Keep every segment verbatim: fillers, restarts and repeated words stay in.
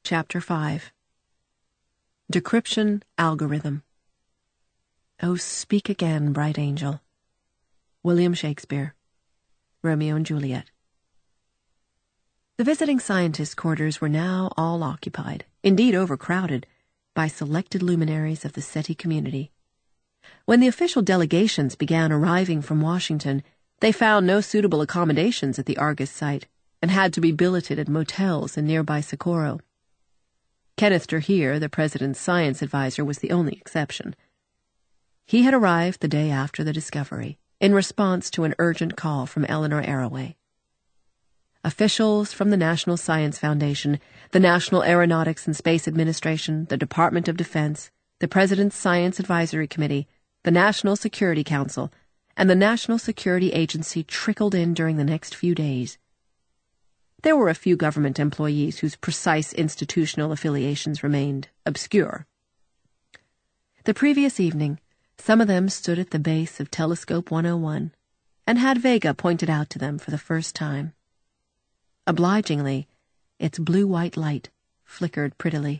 Chapter five. Decryption Algorithm. Oh, speak again, bright angel. William Shakespeare. Romeo and Juliet. The visiting scientists' quarters were now all occupied, indeed overcrowded, by selected luminaries of the SETI community. When the official delegations began arriving from Washington, they found no suitable accommodations at the Argus site and had to be billeted at motels in nearby Socorro. Kenneth Derheer, the president's science advisor, was the only exception. He had arrived the day after the discovery, in response to an urgent call from Eleanor Arroway. Officials from the National Science Foundation, the National Aeronautics and Space Administration, the Department of Defense, the President's Science Advisory Committee, the National Security Council, and the National Security Agency trickled in during the next few days. There were a few government employees whose precise institutional affiliations remained obscure. The previous evening, some of them stood at the base of Telescope one oh one and had Vega pointed out to them for the first time. Obligingly, its blue-white light flickered prettily.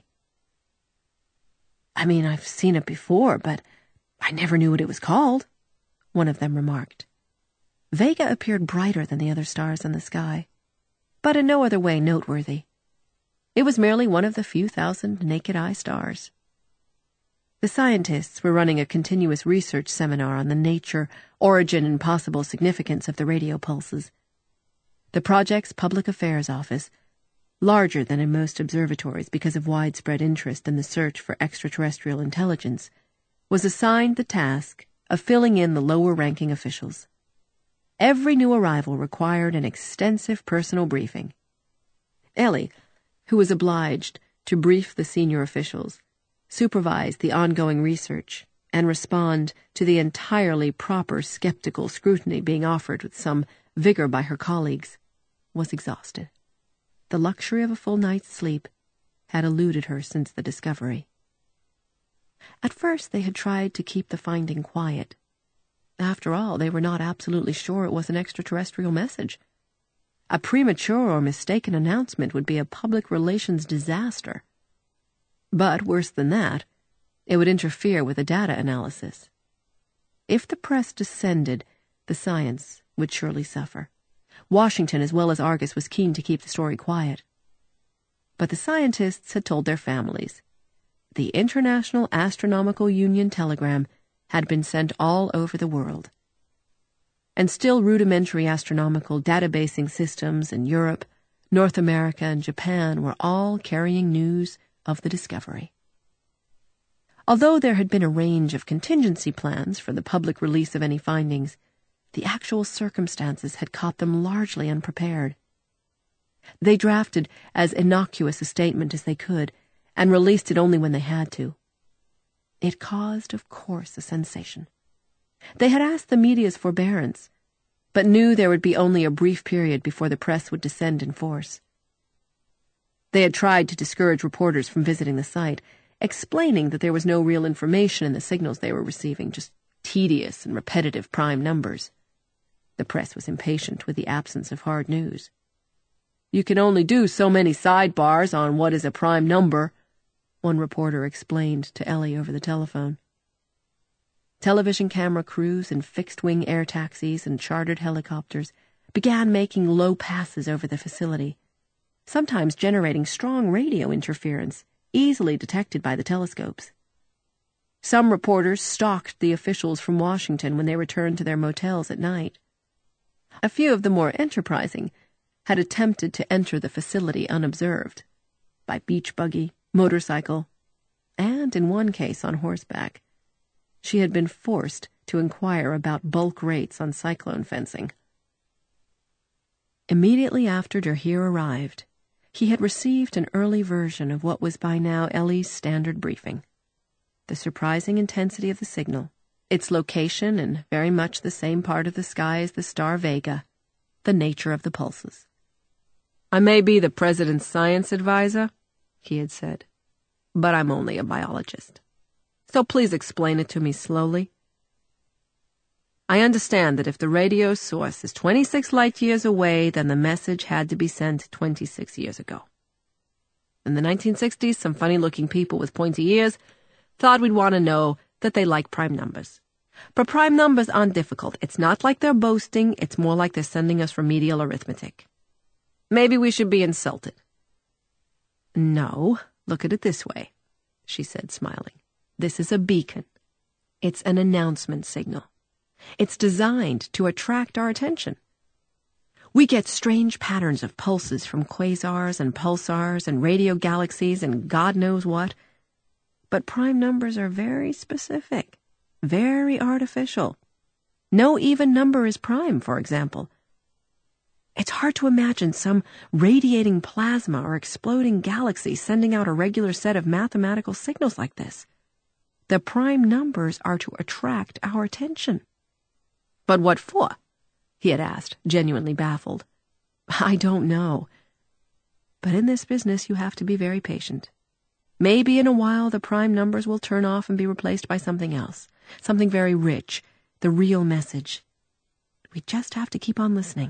"I mean, I've seen it before, but I never knew what it was called," one of them remarked. Vega appeared brighter than the other stars in the sky, but in no other way noteworthy. It was merely one of the few thousand naked-eye stars. The scientists were running a continuous research seminar on the nature, origin, and possible significance of the radio pulses. The project's public affairs office, larger than in most observatories because of widespread interest in the search for extraterrestrial intelligence, was assigned the task of filling in the lower-ranking officials. Every new arrival required an extensive personal briefing. Ellie, who was obliged to brief the senior officials, supervise the ongoing research, and respond to the entirely proper skeptical scrutiny being offered with some vigor by her colleagues, was exhausted. The luxury of a full night's sleep had eluded her since the discovery. At first they had tried to keep the finding quiet. After all, they were not absolutely sure it was an extraterrestrial message. A premature or mistaken announcement would be a public relations disaster. But, worse than that, it would interfere with the data analysis. If the press descended, the science would surely suffer. Washington, as well as Argus, was keen to keep the story quiet. But the scientists had told their families. The International Astronomical Union telegram had been sent all over the world. And still rudimentary astronomical databasing systems in Europe, North America, and Japan were all carrying news of the discovery. Although there had been a range of contingency plans for the public release of any findings, the actual circumstances had caught them largely unprepared. They drafted as innocuous a statement as they could, and released it only when they had to. It caused, of course, a sensation. They had asked the media's forbearance, but knew there would be only a brief period before the press would descend in force. They had tried to discourage reporters from visiting the site, explaining that there was no real information in the signals they were receiving, just tedious and repetitive prime numbers. The press was impatient with the absence of hard news. "You can only do so many sidebars on what is a prime number," one reporter explained to Ellie over the telephone. Television camera crews and fixed-wing air taxis and chartered helicopters began making low passes over the facility, sometimes generating strong radio interference, easily detected by the telescopes. Some reporters stalked the officials from Washington when they returned to their motels at night. A few of the more enterprising had attempted to enter the facility unobserved, by beach buggy, motorcycle, and, in one case, on horseback. She had been forced to inquire about bulk rates on cyclone fencing. Immediately after Derheer arrived, he had received an early version of what was by now Ellie's standard briefing. The surprising intensity of the signal, its location in very much the same part of the sky as the star Vega, the nature of the pulses. "I may be the president's science advisor," he had said, "but I'm only a biologist. So please explain it to me slowly. I understand that if the radio source is twenty-six light years away, then the message had to be sent twenty-six years ago. In the nineteen sixties, some funny-looking people with pointy ears thought we'd want to know that they like prime numbers. But prime numbers aren't difficult. It's not like they're boasting. It's more like they're sending us remedial arithmetic. Maybe we should be insulted. No, look at it this way, she said, smiling. This is a beacon. It's an announcement signal. It's designed to attract our attention. We get strange patterns of pulses from quasars and pulsars and radio galaxies and God knows what. But prime numbers are very specific, very artificial. No even number is prime, for example. It's hard to imagine some radiating plasma or exploding galaxy sending out a regular set of mathematical signals like this. The prime numbers are to attract our attention. But what for? He had asked, genuinely baffled. I don't know. But in this business you have to be very patient. Maybe in a while the prime numbers will turn off and be replaced by something else, something very rich, the real message. We just have to keep on listening.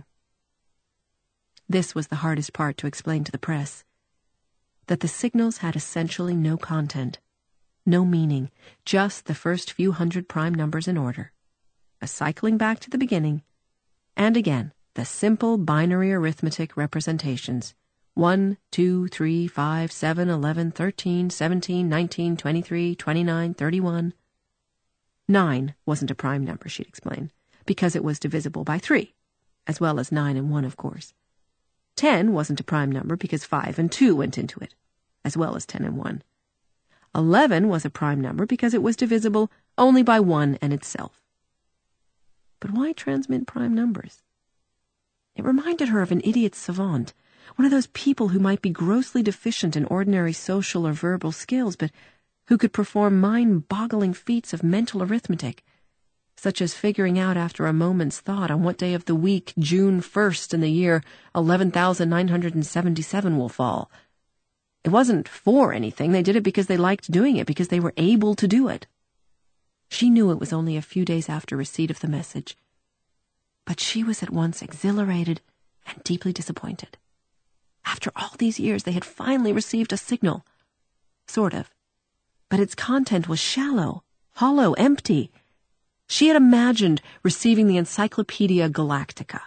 This was the hardest part to explain to the press, that the signals had essentially no content, no meaning, just the first few hundred prime numbers in order, a cycling back to the beginning, and again, the simple binary arithmetic representations, one, two, three, five, seven, eleven, thirteen, seventeen, nineteen, twenty-three, twenty-nine, thirty-one. Nine wasn't a prime number, she'd explain, because it was divisible by three, as well as nine and one, of course. Ten wasn't a prime number because five and two went into it, as well as ten and one. Eleven was a prime number because it was divisible only by one and itself. But why transmit prime numbers? It reminded her of an idiot savant, one of those people who might be grossly deficient in ordinary social or verbal skills, but who could perform mind-boggling feats of mental arithmetic, such as figuring out after a moment's thought on what day of the week June first in the year eleven thousand nine hundred seventy-seven will fall. It wasn't for anything. They did it because they liked doing it, because they were able to do it. She knew it was only a few days after receipt of the message, but she was at once exhilarated and deeply disappointed. After all these years, they had finally received a signal. Sort of. But its content was shallow, hollow, empty. She had imagined receiving the Encyclopedia Galactica.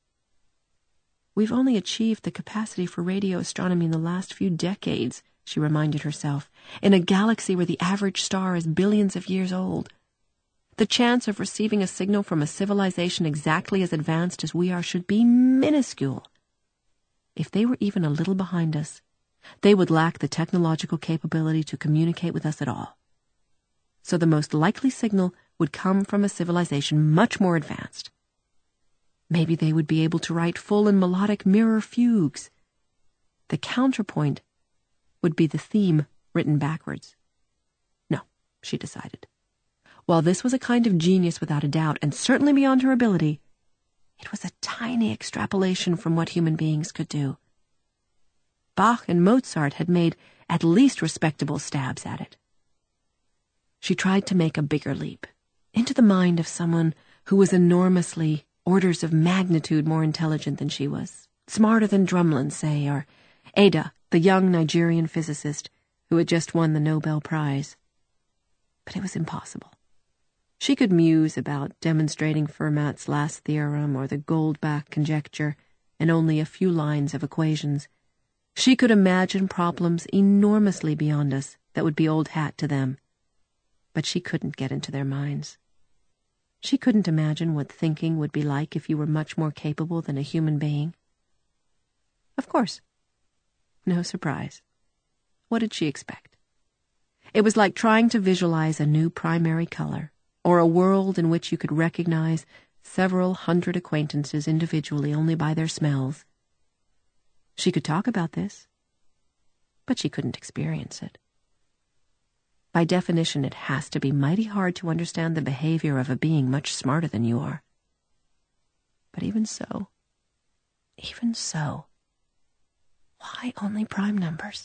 We've only achieved the capacity for radio astronomy in the last few decades, she reminded herself, in a galaxy where the average star is billions of years old. The chance of receiving a signal from a civilization exactly as advanced as we are should be minuscule. If they were even a little behind us, they would lack the technological capability to communicate with us at all. So the most likely signal would come from a civilization much more advanced. Maybe they would be able to write full and melodic mirror fugues. The counterpoint would be the theme written backwards. No, she decided. While this was a kind of genius without a doubt, and certainly beyond her ability, it was a tiny extrapolation from what human beings could do. Bach and Mozart had made at least respectable stabs at it. She tried to make a bigger leap, into the mind of someone who was enormously, orders of magnitude more intelligent than she was, smarter than Drumlin, say, or Ada, the young Nigerian physicist who had just won the Nobel Prize. But it was impossible. She could muse about demonstrating Fermat's last theorem or the Goldbach conjecture in only a few lines of equations. She could imagine problems enormously beyond us that would be old hat to them. But she couldn't get into their minds. She couldn't imagine what thinking would be like if you were much more capable than a human being. Of course. No surprise. What did she expect? It was like trying to visualize a new primary color, or a world in which you could recognize several hundred acquaintances individually only by their smells. She could talk about this, but she couldn't experience it. By definition, it has to be mighty hard to understand the behavior of a being much smarter than you are. But even so, even so, why only prime numbers?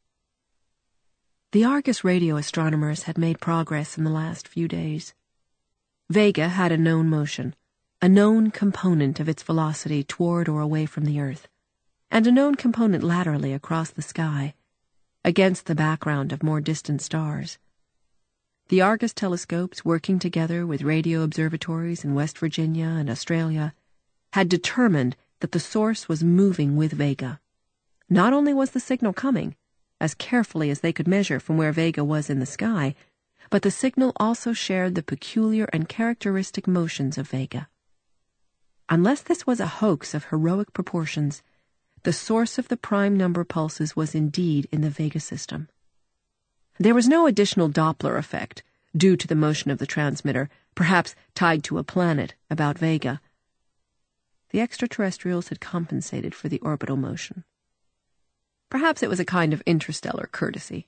The Argus radio astronomers had made progress in the last few days. Vega had a known motion, a known component of its velocity toward or away from the Earth, and a known component laterally across the sky, against the background of more distant stars. The Argus telescopes, working together with radio observatories in West Virginia and Australia, had determined that the source was moving with Vega. Not only was the signal coming, as carefully as they could measure from where Vega was in the sky, but the signal also shared the peculiar and characteristic motions of Vega. Unless this was a hoax of heroic proportions, the source of the prime number pulses was indeed in the Vega system. There was no additional Doppler effect, due to the motion of the transmitter, perhaps tied to a planet about Vega. The extraterrestrials had compensated for the orbital motion. Perhaps it was a kind of interstellar courtesy.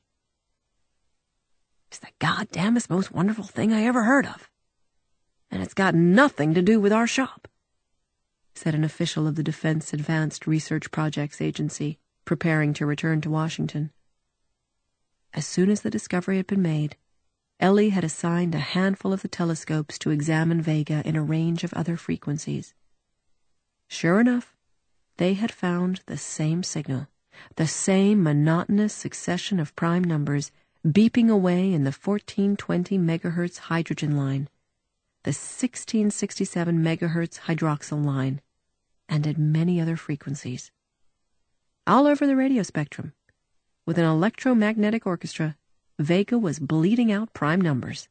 It's the goddamnest most wonderful thing I ever heard of. And it's got nothing to do with our shop, said an official of the Defense Advanced Research Projects Agency, preparing to return to Washington. As soon as the discovery had been made, Ellie had assigned a handful of the telescopes to examine Vega in a range of other frequencies. Sure enough, they had found the same signal, the same monotonous succession of prime numbers beeping away in the fourteen twenty megahertz hydrogen line, the sixteen sixty-seven megahertz hydroxyl line, and at many other frequencies. All over the radio spectrum, with an electromagnetic orchestra, Vega was bleeding out prime numbers.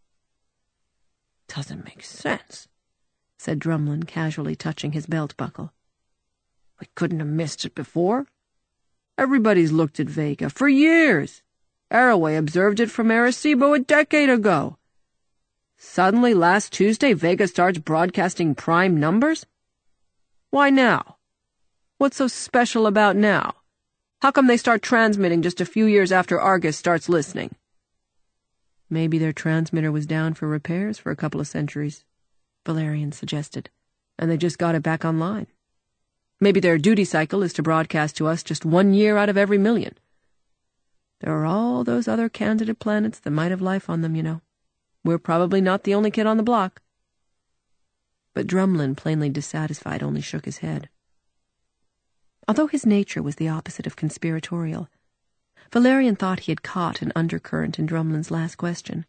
"Doesn't make sense," said Drumlin, casually touching his belt buckle. "We couldn't have missed it before. Everybody's looked at Vega for years. Arroway observed it from Arecibo a decade ago. Suddenly, last Tuesday, Vega starts broadcasting prime numbers? Why now? What's so special about now? How come they start transmitting just a few years after Argus starts listening?" "Maybe their transmitter was down for repairs for a couple of centuries," Valerian suggested, "and they just got it back online. Maybe their duty cycle is to broadcast to us just one year out of every million. There are all those other candidate planets that might have life on them, you know. We're probably not the only kid on the block." But Drumlin, plainly dissatisfied, only shook his head. Although his nature was the opposite of conspiratorial, Valerian thought he had caught an undercurrent in Drumlin's last question.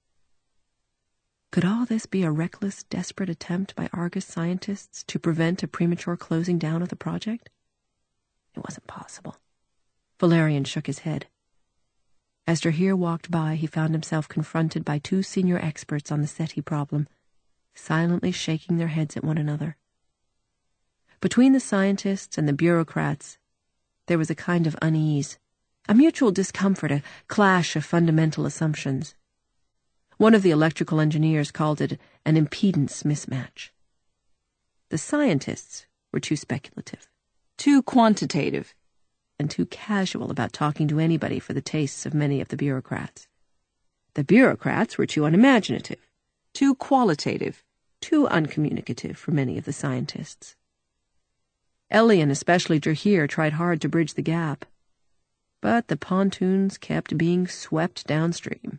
Could all this be a reckless, desperate attempt by Argus scientists to prevent a premature closing down of the project? It wasn't possible. Valerian shook his head. As Drahir walked by, he found himself confronted by two senior experts on the SETI problem, silently shaking their heads at one another. Between the scientists and the bureaucrats, there was a kind of unease, a mutual discomfort, a clash of fundamental assumptions. One of the electrical engineers called it an impedance mismatch. The scientists were too speculative, too quantitative, and too casual about talking to anybody for the tastes of many of the bureaucrats. The bureaucrats were too unimaginative, too qualitative, too uncommunicative for many of the scientists. Ellie and especially Drahir tried hard to bridge the gap, but the pontoons kept being swept downstream.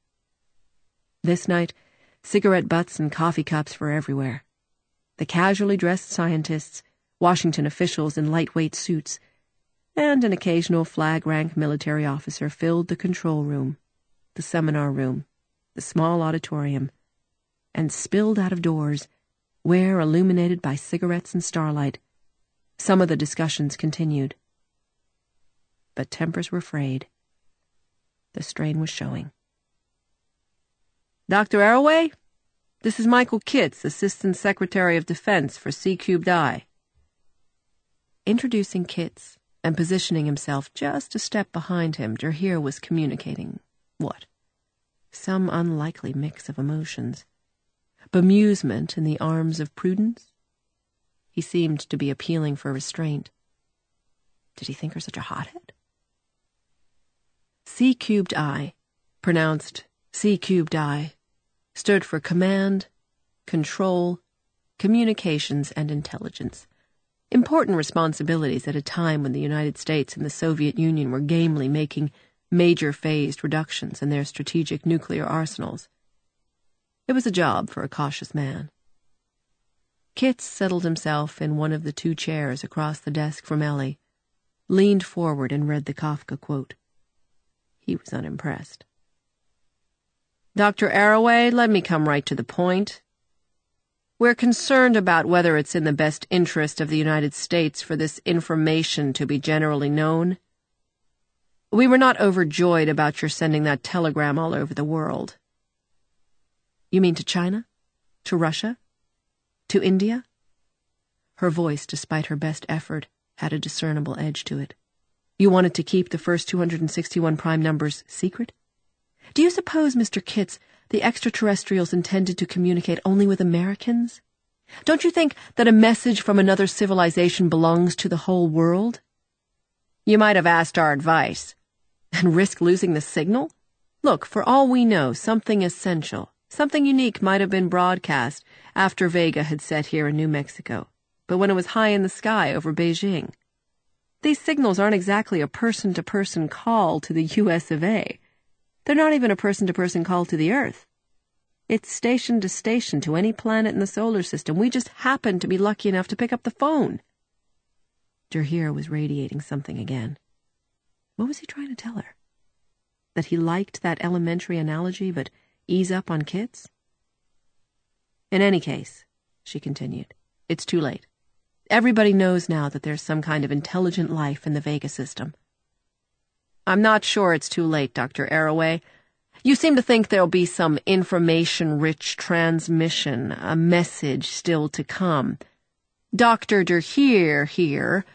This night, cigarette butts and coffee cups were everywhere. The casually dressed scientists, Washington officials in lightweight suits, and an occasional flag-rank military officer filled the control room, the seminar room, the small auditorium, and spilled out of doors, where, illuminated by cigarettes and starlight, some of the discussions continued. But tempers were frayed. The strain was showing. "Doctor Arroway? This is Michael Kitts, Assistant Secretary of Defense for C Cubed I." Introducing Kitts and positioning himself just a step behind him, Drahir was communicating what? Some unlikely mix of emotions. Bemusement in the arms of prudence? He seemed to be appealing for restraint. Did he think her such a hothead? C Cubed I, pronounced C Cubed I, stood for Command, Control, Communications, and Intelligence. Important responsibilities at a time when the United States and the Soviet Union were gamely making major phased reductions in their strategic nuclear arsenals. It was a job for a cautious man. Kitts settled himself in one of the two chairs across the desk from Ellie, leaned forward and read the Kafka quote. He was unimpressed. Doctor Arroway, let me come right to the point. We're concerned about whether it's in the best interest of the United States for this information to be generally known. We were not overjoyed about your sending that telegram all over the world. You mean to China? To Russia? To India? Her voice, despite her best effort, had a discernible edge to it. You wanted to keep the first two hundred sixty-one prime numbers secret? Do you suppose, Mister Kitts, the extraterrestrials intended to communicate only with Americans? Don't you think that a message from another civilization belongs to the whole world? You might have asked our advice. And risk losing the signal? Look, for all we know, something essential, something unique might have been broadcast after Vega had set here in New Mexico, but when it was high in the sky over Beijing. These signals aren't exactly a person-to-person call to the U S of A. They're not even a person-to-person call to the Earth. It's station-to-station to any planet in the solar system. We just happened to be lucky enough to pick up the phone. Derheer was radiating something again. What was he trying to tell her? That he liked that elementary analogy, but ease up on Kitts? In any case, she continued, it's too late. Everybody knows now that there's some kind of intelligent life in the Vega system. I'm not sure it's too late, Doctor Arroway. You seem to think there'll be some information-rich transmission, a message still to come. Doctor Derheer here...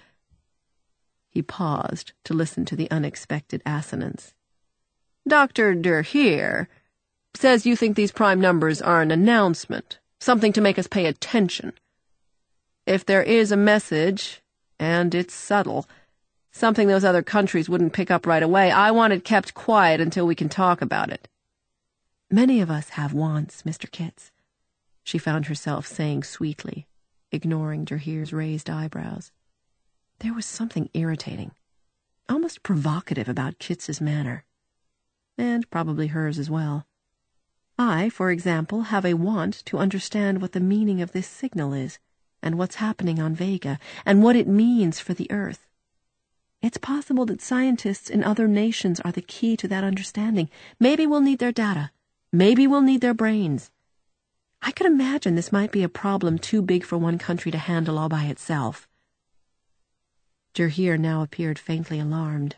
He paused to listen to the unexpected assonance. Doctor Derheer says you think these prime numbers are an announcement, something to make us pay attention. If there is a message, and it's subtle, something those other countries wouldn't pick up right away, I want it kept quiet until we can talk about it. Many of us have wants, Mister Kitts, she found herself saying sweetly, ignoring Derheer's raised eyebrows. There was something irritating, almost provocative about Kitts's manner, and probably hers as well. I, for example, have a want to understand what the meaning of this signal is, and what's happening on Vega, and what it means for the Earth. It's possible that scientists in other nations are the key to that understanding. Maybe we'll need their data. Maybe we'll need their brains. I could imagine this might be a problem too big for one country to handle all by itself. Derheer now appeared faintly alarmed.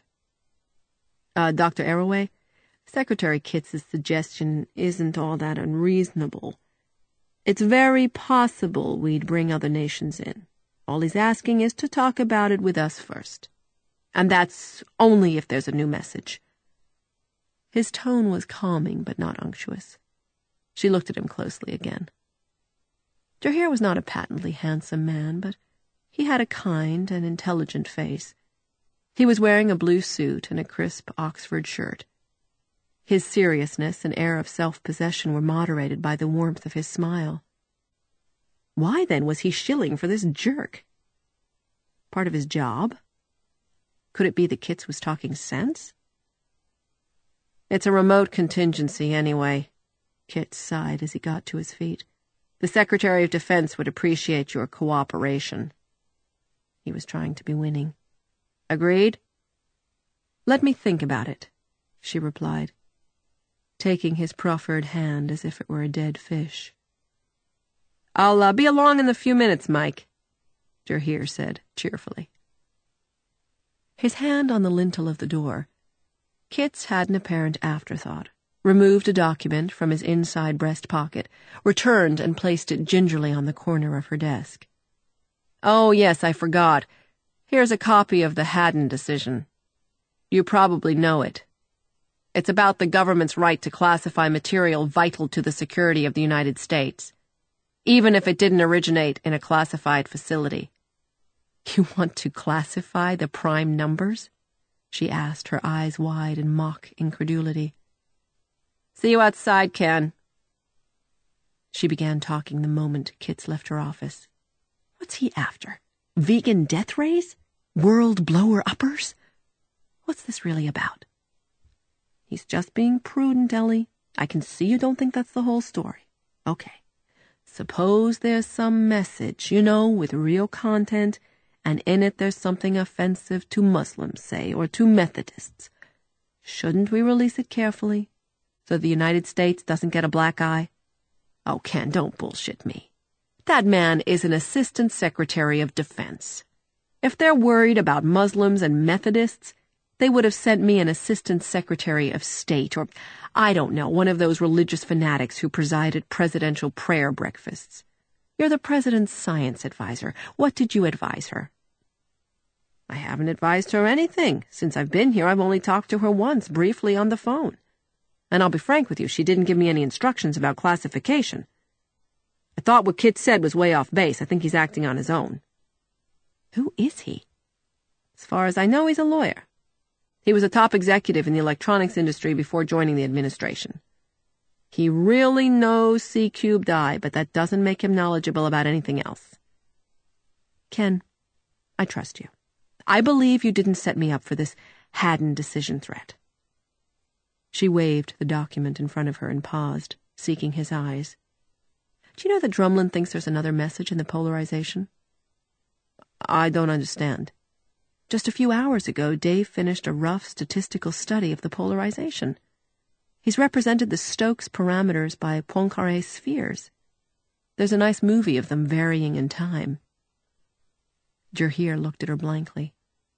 Uh, Doctor Arroway, Secretary Kitts's suggestion isn't all that unreasonable. It's very possible we'd bring other nations in. All he's asking is to talk about it with us first. And that's only if there's a new message. His tone was calming but not unctuous. She looked at him closely again. Derheer was not a patently handsome man, but he had a kind and intelligent face. He was wearing a blue suit and a crisp Oxford shirt. His seriousness and air of self-possession were moderated by the warmth of his smile. Why, then, was he shilling for this jerk? Part of his job? Could it be that Kitts was talking sense? It's a remote contingency, anyway, Kitts sighed as he got to his feet. The Secretary of Defense would appreciate your cooperation. He was trying to be winning. Agreed? Let me think about it, she replied, taking his proffered hand as if it were a dead fish. I'll uh, be along in a few minutes, Mike, Derheer said cheerfully. His hand on the lintel of the door, Kitts had an apparent afterthought, removed a document from his inside breast pocket, returned and placed it gingerly on the corner of her desk. Oh, yes, I forgot. Here's a copy of the Haddon decision. You probably know it. It's about the government's right to classify material vital to the security of the United States, even if it didn't originate in a classified facility. You want to classify the prime numbers? She asked, her eyes wide in mock incredulity. See you outside, Ken. She began talking the moment Kitts left her office. What's he after? Vegan death rays? World blower-uppers? What's this really about? He's just being prudent, Ellie. I can see you don't think that's the whole story. Okay. Suppose there's some message, you know, with real content, and in it there's something offensive to Muslims, say, or to Methodists. Shouldn't we release it carefully, so the United States doesn't get a black eye? Oh, Ken, don't bullshit me. That man is an Assistant Secretary of Defense. If they're worried about Muslims and Methodists, they would have sent me an Assistant Secretary of State, or, I don't know, one of those religious fanatics who preside at presidential prayer breakfasts. You're the president's science advisor. What did you advise her? I haven't advised her anything. Since I've been here, I've only talked to her once, briefly on the phone. And I'll be frank with you, she didn't give me any instructions about classification. I thought what Kit said was way off base. I think he's acting on his own. Who is he? As far as I know, he's a lawyer. He was a top executive in the electronics industry before joining the administration. He really knows C cubed I, but that doesn't make him knowledgeable about anything else. Ken, I trust you. I believe you didn't set me up for this Haddon decision threat. She waved the document in front of her and paused, seeking his eyes. Do you know that Drumlin thinks there's another message in the polarization? I don't understand. Just a few hours ago, Dave finished a rough statistical study of the polarization. He's represented the Stokes parameters by Poincaré spheres. There's a nice movie of them varying in time. Jahir looked at her blankly.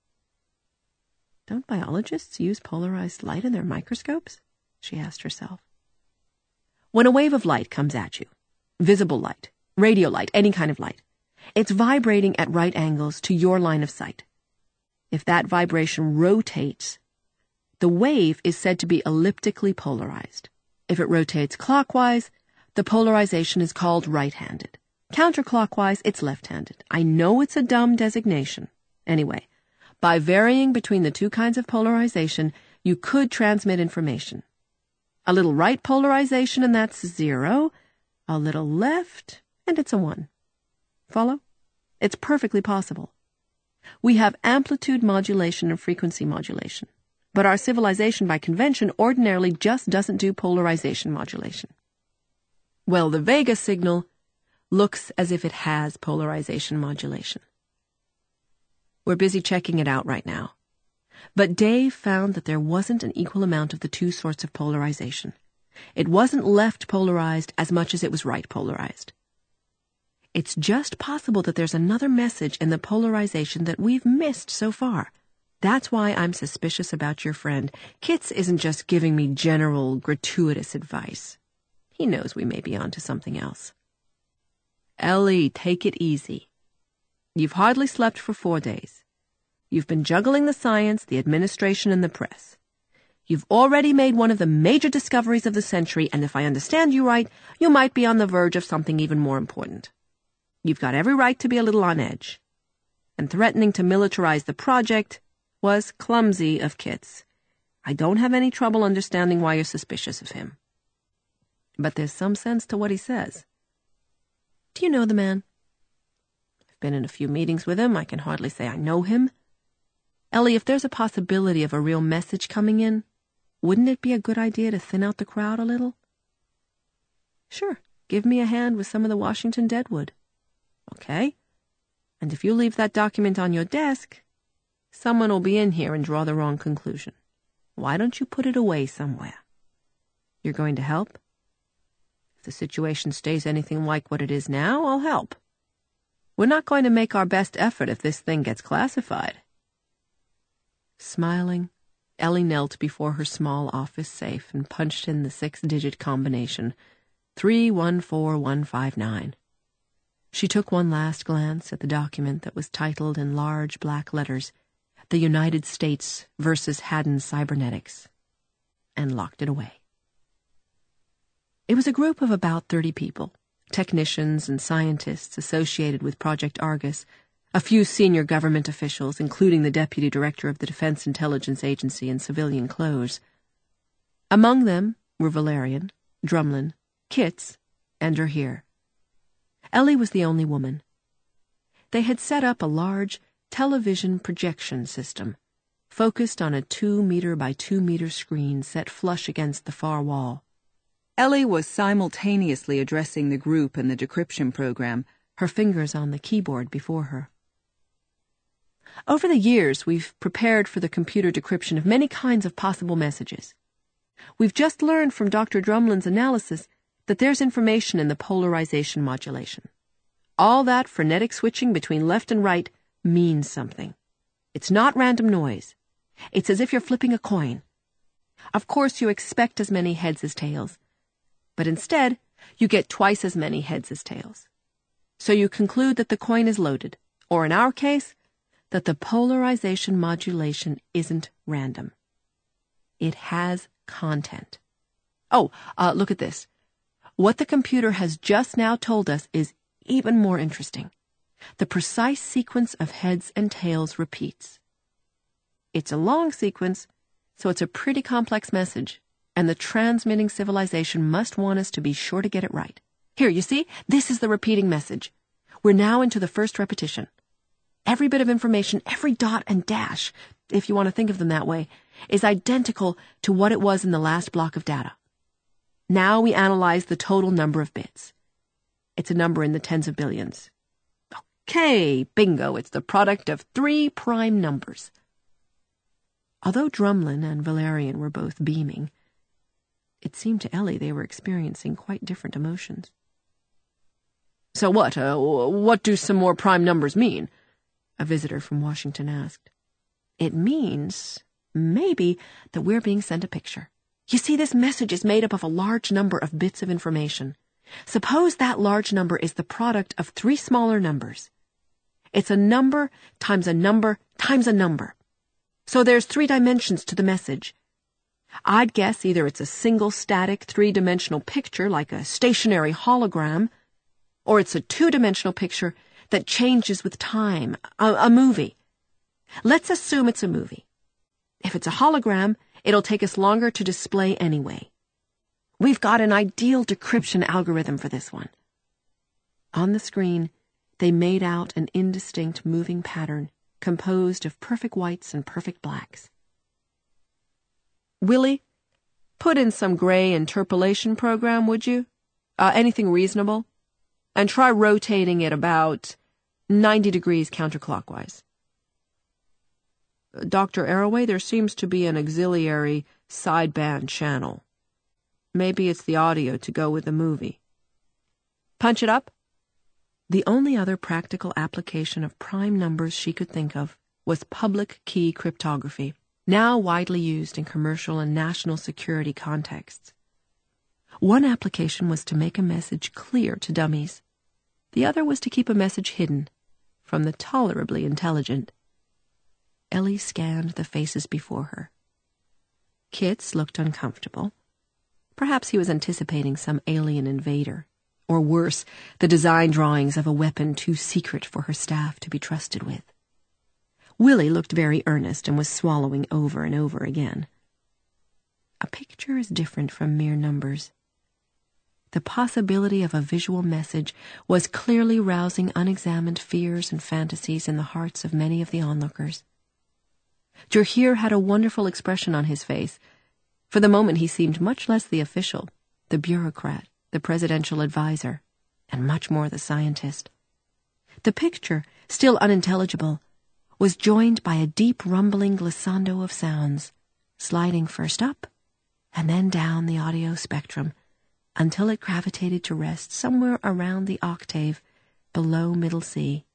Don't biologists use polarized light in their microscopes? She asked herself. When a wave of light comes at you, visible light, radio light, any kind of light, it's vibrating at right angles to your line of sight. If that vibration rotates, the wave is said to be elliptically polarized. If it rotates clockwise, the polarization is called right-handed. Counterclockwise, it's left-handed. I know it's a dumb designation. Anyway, by varying between the two kinds of polarization, you could transmit information. A little right polarization, and that's zero. A little left, and it's a one. Follow? It's perfectly possible. We have amplitude modulation and frequency modulation, but our civilization by convention ordinarily just doesn't do polarization modulation. Well, the Vega signal looks as if it has polarization modulation. We're busy checking it out right now. But Dave found that there wasn't an equal amount of the two sorts of polarization. It wasn't left polarized as much as it was right polarized. It's just possible that there's another message in the polarization that we've missed so far. That's why I'm suspicious about your friend. Kitts isn't just giving me general, gratuitous advice. He knows we may be onto something else. Ellie, take it easy. You've hardly slept for four days. You've been juggling the science, the administration, and the press. You've already made one of the major discoveries of the century, and if I understand you right, you might be on the verge of something even more important. You've got every right to be a little on edge. And threatening to militarize the project was clumsy of Kitts. I don't have any trouble understanding why you're suspicious of him. But there's some sense to what he says. Do you know the man? I've been in a few meetings with him. I can hardly say I know him. Ellie, if there's a possibility of a real message coming in, wouldn't it be a good idea to thin out the crowd a little? Sure, give me a hand with some of the Washington deadwood. Okay? And if you leave that document on your desk, someone will be in here and draw the wrong conclusion. Why don't you put it away somewhere? You're going to help? If the situation stays anything like what it is now, I'll help. We're not going to make our best effort if this thing gets classified. Smiling, Ellie knelt before her small office safe and punched in the six-digit combination, three one four one five nine. She took one last glance at the document that was titled in large black letters, The United States versus Haddon Cybernetics, and locked it away. It was a group of about thirty people, technicians and scientists associated with Project Argus, a few senior government officials, including the deputy director of the Defense Intelligence Agency in civilian clothes. Among them were Valerian, Drumlin, Kitts, and Jahir. Ellie was the only woman. They had set up a large television projection system, focused on a two-meter by two-meter screen set flush against the far wall. Ellie was simultaneously addressing the group in the decryption program, her fingers on the keyboard before her. Over the years, we've prepared for the computer decryption of many kinds of possible messages. We've just learned from Doctor Drumlin's analysis that there's information in the polarization modulation. All that frenetic switching between left and right means something. It's not random noise. It's as if you're flipping a coin. Of course, you expect as many heads as tails, but instead, you get twice as many heads as tails. So you conclude that the coin is loaded, or in our case, that the polarization modulation isn't random. It has content. Oh, uh, look at this. What the computer has just now told us is even more interesting. The precise sequence of heads and tails repeats. It's a long sequence, so it's a pretty complex message, and the transmitting civilization must want us to be sure to get it right. Here, you see? This is the repeating message. We're now into the first repetition. Every bit of information, every dot and dash, if you want to think of them that way, is identical to what it was in the last block of data. Now we analyze the total number of bits. It's a number in the tens of billions. Okay, bingo, it's the product of three prime numbers. Although Drumlin and Valerian were both beaming, it seemed to Ellie they were experiencing quite different emotions. So what, uh, what do some more prime numbers mean? A visitor from Washington asked. It means, maybe, that we're being sent a picture. You see, this message is made up of a large number of bits of information. Suppose that large number is the product of three smaller numbers. It's a number times a number times a number. So there's three dimensions to the message. I'd guess either it's a single static three-dimensional picture like a stationary hologram, or it's a two-dimensional picture that changes with time, a, a movie. Let's assume it's a movie. If it's a hologram, it'll take us longer to display anyway. We've got an ideal decryption algorithm for this one. On the screen, they made out an indistinct moving pattern composed of perfect whites and perfect blacks. Willie, put in some gray interpolation program, would you? Uh, anything reasonable? And try rotating it about ninety degrees counterclockwise. Doctor Arroway, there seems to be an auxiliary sideband channel. Maybe it's the audio to go with the movie. Punch it up? The only other practical application of prime numbers she could think of was public key cryptography, now widely used in commercial and national security contexts. One application was to make a message clear to dummies. The other was to keep a message hidden from the tolerably intelligent. Ellie scanned the faces before her. Kit's looked uncomfortable. Perhaps he was anticipating some alien invader, or worse, the design drawings of a weapon too secret for her staff to be trusted with. Willie looked very earnest and was swallowing over and over again. A picture is different from mere numbers. The possibility of a visual message was clearly rousing unexamined fears and fantasies in the hearts of many of the onlookers. Jurhir had a wonderful expression on his face. For the moment he seemed much less the official, the bureaucrat, the presidential advisor, and much more the scientist. The picture, still unintelligible, was joined by a deep rumbling glissando of sounds, sliding first up and then down the audio spectrum, until it gravitated to rest somewhere around the octave below middle C.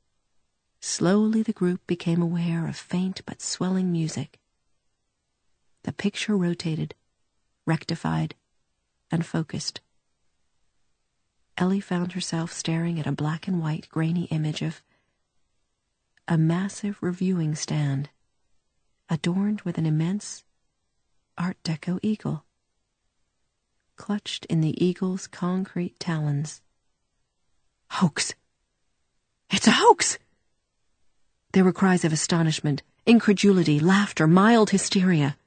Slowly the group became aware of faint but swelling music. The picture rotated, rectified, and focused. Ellie found herself staring at a black and white grainy image of a massive reviewing stand, adorned with an immense Art Deco eagle. Clutched in the eagle's concrete talons. Hoax! It's a hoax! There were cries of astonishment, incredulity, laughter, mild hysteria.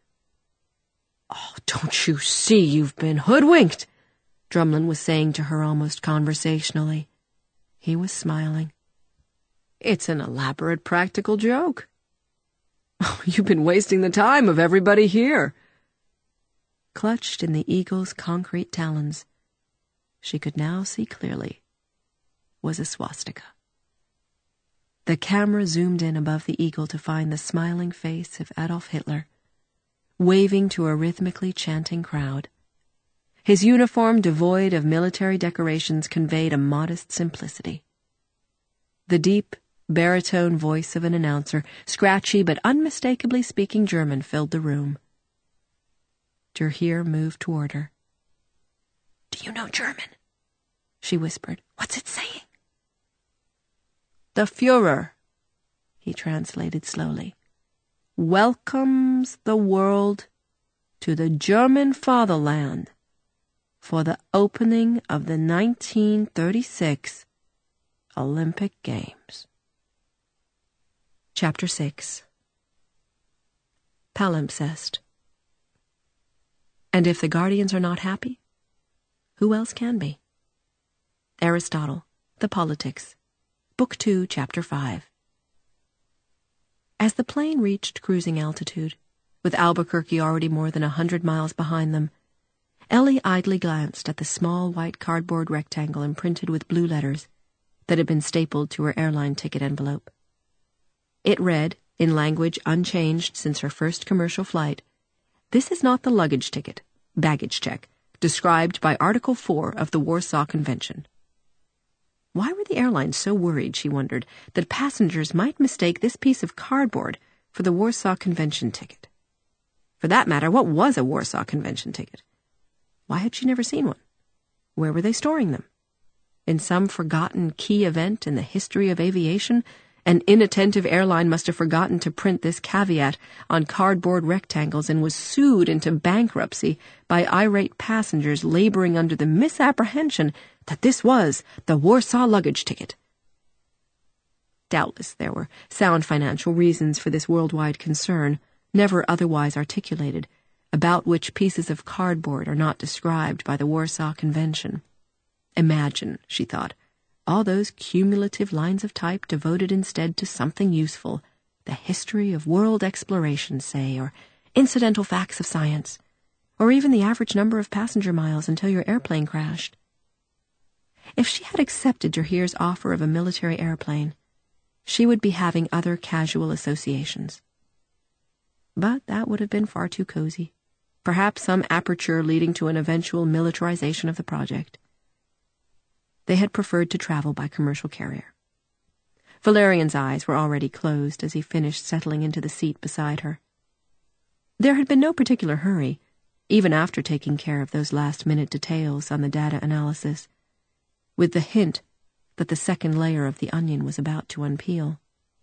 Oh, don't you see you've been hoodwinked? Drumlin was saying to her almost conversationally. He was smiling. It's an elaborate practical joke. Oh, you've been wasting the time of everybody here. Clutched in the eagle's concrete talons, she could now see clearly, was a swastika. The camera zoomed in above the eagle to find the smiling face of Adolf Hitler, waving to a rhythmically chanting crowd. His uniform, devoid of military decorations, conveyed a modest simplicity. The deep, baritone voice of an announcer, scratchy but unmistakably speaking German, filled the room. Der Heer moved toward her. "Do you know German?" she whispered. "What's it saying?" "The Führer," he translated slowly, "welcomes the world to the German fatherland for the opening of the nineteen thirty-six Olympic Games." Chapter six. Palimpsest. And if the Guardians are not happy, who else can be? Aristotle, The Politics, Book two, Chapter five. As the plane reached cruising altitude, with Albuquerque already more than a hundred miles behind them, Ellie idly glanced at the small white cardboard rectangle imprinted with blue letters that had been stapled to her airline ticket envelope. It read, in language unchanged since her first commercial flight, "This is not the luggage ticket, baggage check, described by Article four of the Warsaw Convention." Why were the airlines so worried, she wondered, that passengers might mistake this piece of cardboard for the Warsaw Convention ticket? For that matter, what was a Warsaw Convention ticket? Why had she never seen one? Where were they storing them? In some forgotten key event in the history of aviation, an inattentive airline must have forgotten to print this caveat on cardboard rectangles and was sued into bankruptcy by irate passengers laboring under the misapprehension that this was the Warsaw luggage ticket. Doubtless there were sound financial reasons for this worldwide concern, never otherwise articulated, about which pieces of cardboard are not described by the Warsaw Convention. Imagine, she thought, all those cumulative lines of type devoted instead to something useful, the history of world exploration, say, or incidental facts of science, or even the average number of passenger miles until your airplane crashed. If she had accepted Der Heer's offer of a military airplane, she would be having other casual associations. But that would have been far too cozy. Perhaps some aperture leading to an eventual militarization of the project. They had preferred to travel by commercial carrier. Valerian's eyes were already closed as he finished settling into the seat beside her. There had been no particular hurry, even after taking care of those last-minute details on the data analysis, with the hint that the second layer of the onion was about to unpeel.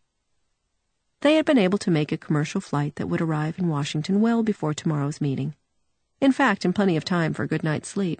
They had been able to make a commercial flight that would arrive in Washington well before tomorrow's meeting. In fact, in plenty of time for a good night's sleep.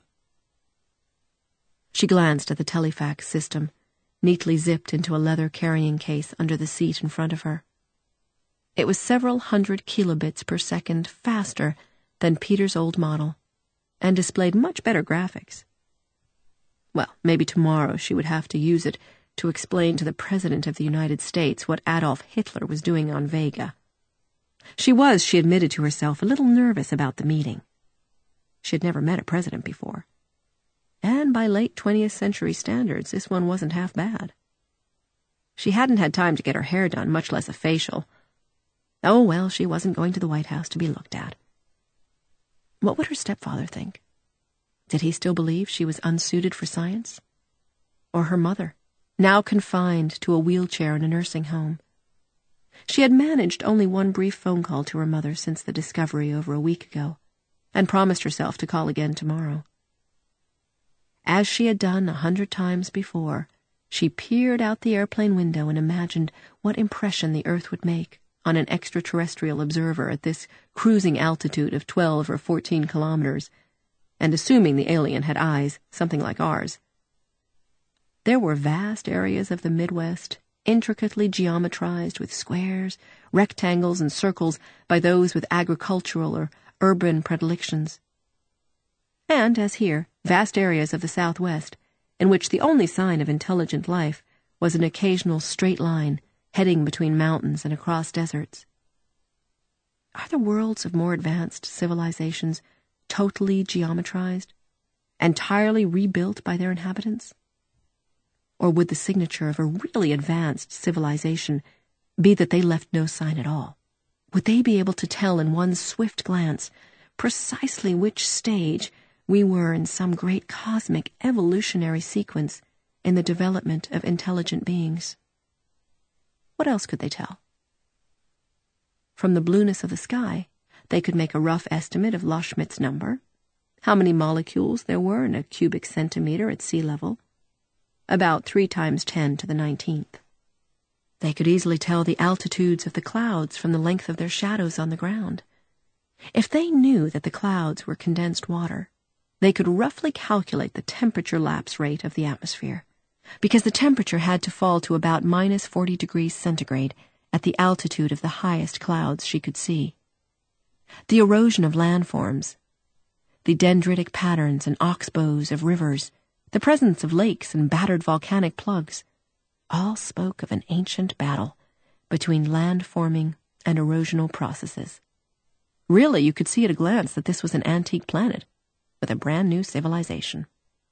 She glanced at the telefax system, neatly zipped into a leather carrying case under the seat in front of her. It was several hundred kilobits per second faster than Peter's old model, and displayed much better graphics. Well, maybe tomorrow she would have to use it to explain to the President of the United States what Adolf Hitler was doing on Vega. She was, she admitted to herself, a little nervous about the meeting. She had never met a president before. And by late twentieth century standards, this one wasn't half bad. She hadn't had time to get her hair done, much less a facial. Oh, well, she wasn't going to the White House to be looked at. What would her stepfather think? Did he still believe she was unsuited for science? Or her mother, now confined to a wheelchair in a nursing home? She had managed only one brief phone call to her mother since the discovery over a week ago, and promised herself to call again tomorrow. As she had done a hundred times before, she peered out the airplane window and imagined what impression the Earth would make on an extraterrestrial observer at this cruising altitude of twelve or fourteen kilometers, and assuming the alien had eyes, something like ours. There were vast areas of the Midwest, intricately geometrized with squares, rectangles, and circles by those with agricultural or urban predilections. And, as here, vast areas of the Southwest, in which the only sign of intelligent life was an occasional straight line heading between mountains and across deserts. Are the worlds of more advanced civilizations totally geometrized, entirely rebuilt by their inhabitants? Or would the signature of a really advanced civilization be that they left no sign at all? Would they be able to tell in one swift glance precisely which stage we were in some great cosmic evolutionary sequence in the development of intelligent beings? What else could they tell? From the blueness of the sky, they could make a rough estimate of Loschmidt's number, how many molecules there were in a cubic centimeter at sea level, about three times ten to the nineteenth. They could easily tell the altitudes of the clouds from the length of their shadows on the ground. If they knew that the clouds were condensed water, they could roughly calculate the temperature lapse rate of the atmosphere, because the temperature had to fall to about minus forty degrees centigrade at the altitude of the highest clouds she could see. The erosion of landforms, the dendritic patterns and oxbows of rivers, the presence of lakes and battered volcanic plugs, all spoke of an ancient battle between land-forming and erosional processes. Really, you could see at a glance that this was an antique planet with a brand new civilization.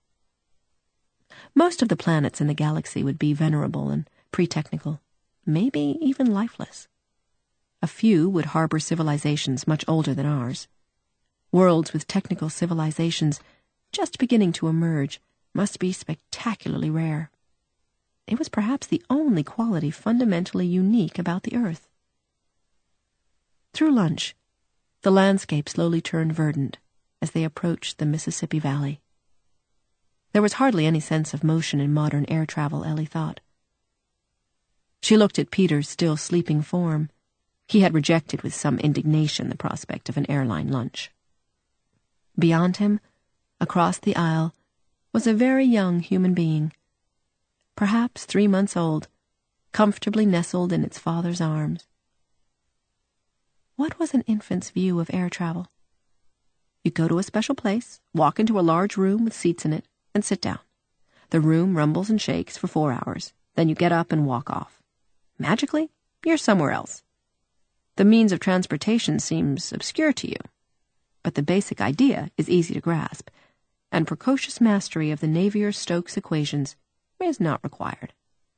Most of the planets in the galaxy would be venerable and pre-technical, maybe even lifeless. A few would harbor civilizations much older than ours. Worlds with technical civilizations just beginning to emerge must be spectacularly rare. It was perhaps the only quality fundamentally unique about the Earth. Through lunch, the landscape slowly turned verdant as they approached the Mississippi Valley. There was hardly any sense of motion in modern air travel, Ellie thought. She looked at Peter's still sleeping form. He had rejected with some indignation the prospect of an airline lunch. Beyond him, across the aisle, was a very young human being, perhaps three months old, comfortably nestled in its father's arms. What was an infant's view of air travel? You go to a special place, walk into a large room with seats in it, and sit down. The room rumbles and shakes for four hours. Then you get up and walk off. Magically, you're somewhere else. The means of transportation seems obscure to you, but the basic idea is easy to grasp, and precocious mastery of the Navier-Stokes equations is not required.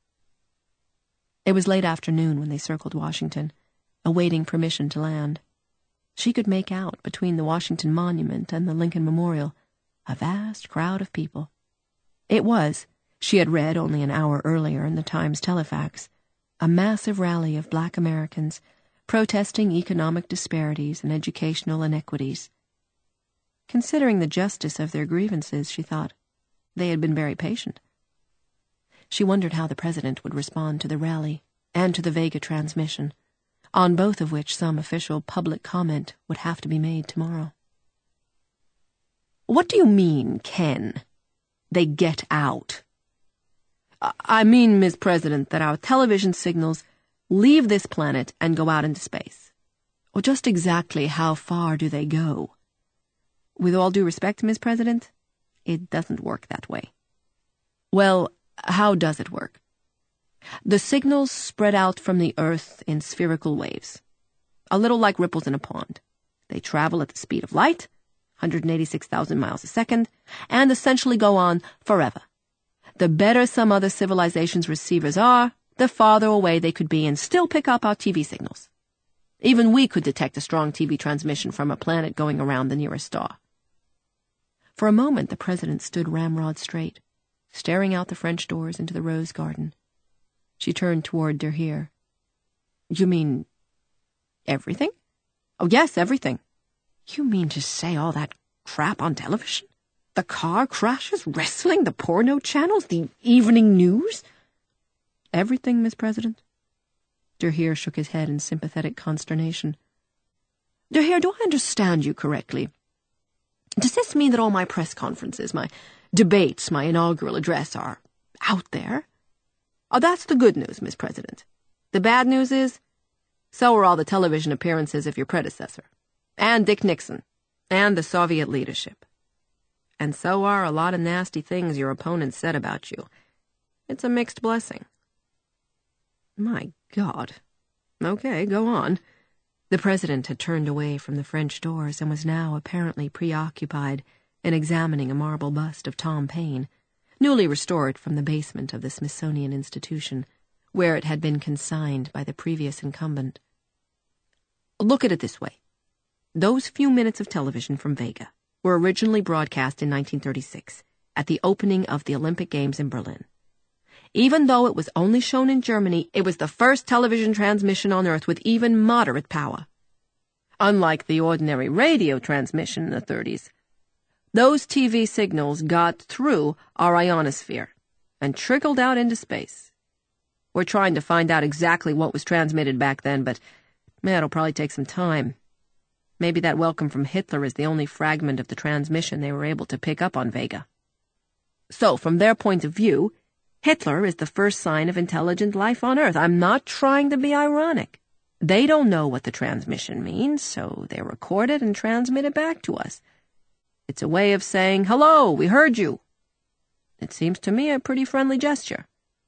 It was late afternoon when they circled Washington, awaiting permission to land. She could make out, between the Washington Monument and the Lincoln Memorial, a vast crowd of people. It was, she had read only an hour earlier in the Times Telefax, a massive rally of black Americans protesting economic disparities and educational inequities. Considering the justice of their grievances, she thought, they had been very patient. She wondered how the president would respond to the rally and to the Vega transmission, on both of which some official public comment would have to be made tomorrow. What do you mean, Ken? They get out? I mean, Miz President, that our television signals leave this planet and go out into space. Well, just exactly how far do they go? With all due respect, Miz President, it doesn't work that way. Well, how does it work? The signals spread out from the Earth in spherical waves, a little like ripples in a pond. They travel at the speed of light, one hundred eighty-six thousand miles a second, and essentially go on forever. The better some other civilization's receivers are, the farther away they could be and still pick up our T V signals. Even we could detect a strong T V transmission from a planet going around the nearest star. For a moment, the president stood ramrod straight, staring out the French doors into the rose garden. She turned toward Derhir. You mean everything? Oh, yes, everything. You mean to say all that crap on television? The car crashes, wrestling, the porno channels, the evening news? Everything, Miss President. Derhir shook his head in sympathetic consternation. Derhir, do I understand you correctly? Does this mean that all my press conferences, my debates, my inaugural address are out there? Oh, that's the good news, Miss President. The bad news is, so are all the television appearances of your predecessor, and Dick Nixon, and the Soviet leadership. And so are a lot of nasty things your opponents said about you. It's a mixed blessing. My God. Okay, go on. The president had turned away from the French doors and was now apparently preoccupied in examining a marble bust of Tom Paine, newly restored from the basement of the Smithsonian Institution, where it had been consigned by the previous incumbent. Look at it this way. Those few minutes of television from Vega were originally broadcast in nineteen thirty-six, at the opening of the Olympic Games in Berlin. Even though it was only shown in Germany, it was the first television transmission on Earth with even moderate power. Unlike the ordinary radio transmission in the thirties, those T V signals got through our ionosphere and trickled out into space. We're trying to find out exactly what was transmitted back then, but man, it'll probably take some time. Maybe that welcome from Hitler is the only fragment of the transmission they were able to pick up on Vega. So, from their point of view, Hitler is the first sign of intelligent life on Earth. I'm not trying to be ironic. They don't know what the transmission means, so they record it and transmit it back to us. It's a way of saying, "Hello, we heard you." It seems to me a pretty friendly gesture.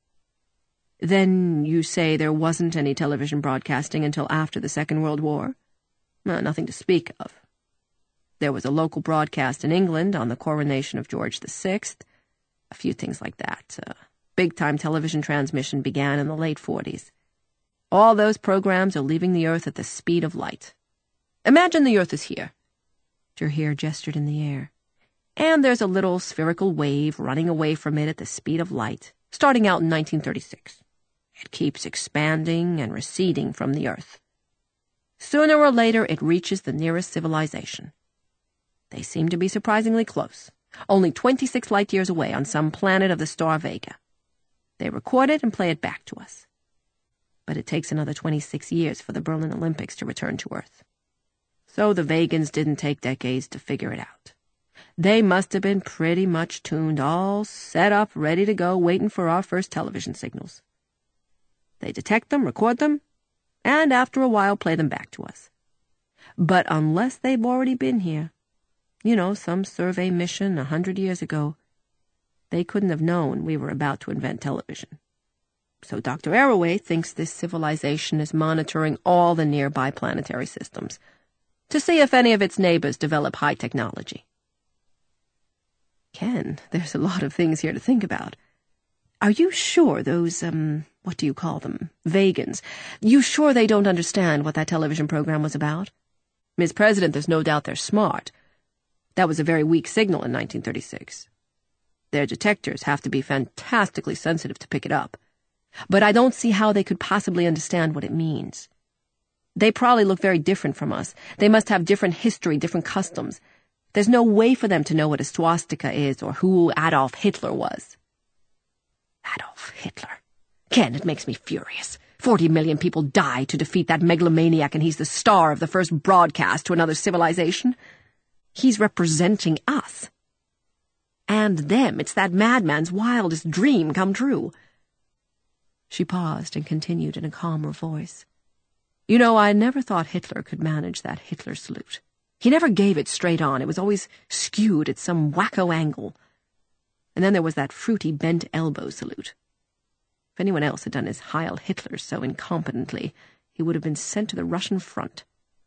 Then you say there wasn't any television broadcasting until after the Second World War? Well, nothing to speak of. There was a local broadcast in England on the coronation of George the Sixth, a few things like that. Uh, big-time television transmission began in the late forties. All those programs are leaving the Earth at the speed of light. Imagine the Earth is here. Derheer gestured in the air. And there's a little spherical wave running away from it at the speed of light, starting out in nineteen thirty-six. It keeps expanding and receding from the Earth. Sooner or later, it reaches the nearest civilization. They seem to be surprisingly close, only twenty-six light-years away on some planet of the star Vega. They record it and play it back to us. But it takes another twenty-six years for the Berlin Olympics to return to Earth. So the Vegans didn't take decades to figure it out. They must have been pretty much tuned, all set up, ready to go, waiting for our first television signals. They detect them, record them, and after a while play them back to us. But unless they've already been here, you know, some survey mission a hundred years ago, they couldn't have known we were about to invent television. So Doctor Arroway thinks this civilization is monitoring all the nearby planetary systems to see if any of its neighbors develop high technology. Ken, there's a lot of things here to think about. Are you sure those, um, what do you call them, Vegans, you sure they don't understand what that television program was about? Miz President, there's no doubt they're smart. That was a very weak signal in nineteen thirty-six. Their detectors have to be fantastically sensitive to pick it up. But I don't see how they could possibly understand what it means. They probably look very different from us. They must have different history, different customs. There's no way for them to know what a swastika is or who Adolf Hitler was. Adolf Hitler. Ken, it makes me furious. Forty million people died to defeat that megalomaniac, and he's the star of the first broadcast to another civilization. He's representing us. And them. It's that madman's wildest dream come true. She paused and continued in a calmer voice. You know, I never thought Hitler could manage that Hitler salute. He never gave it straight on. It was always skewed at some wacko angle. And then there was that fruity bent elbow salute. If anyone else had done his Heil Hitler so incompetently, he would have been sent to the Russian front.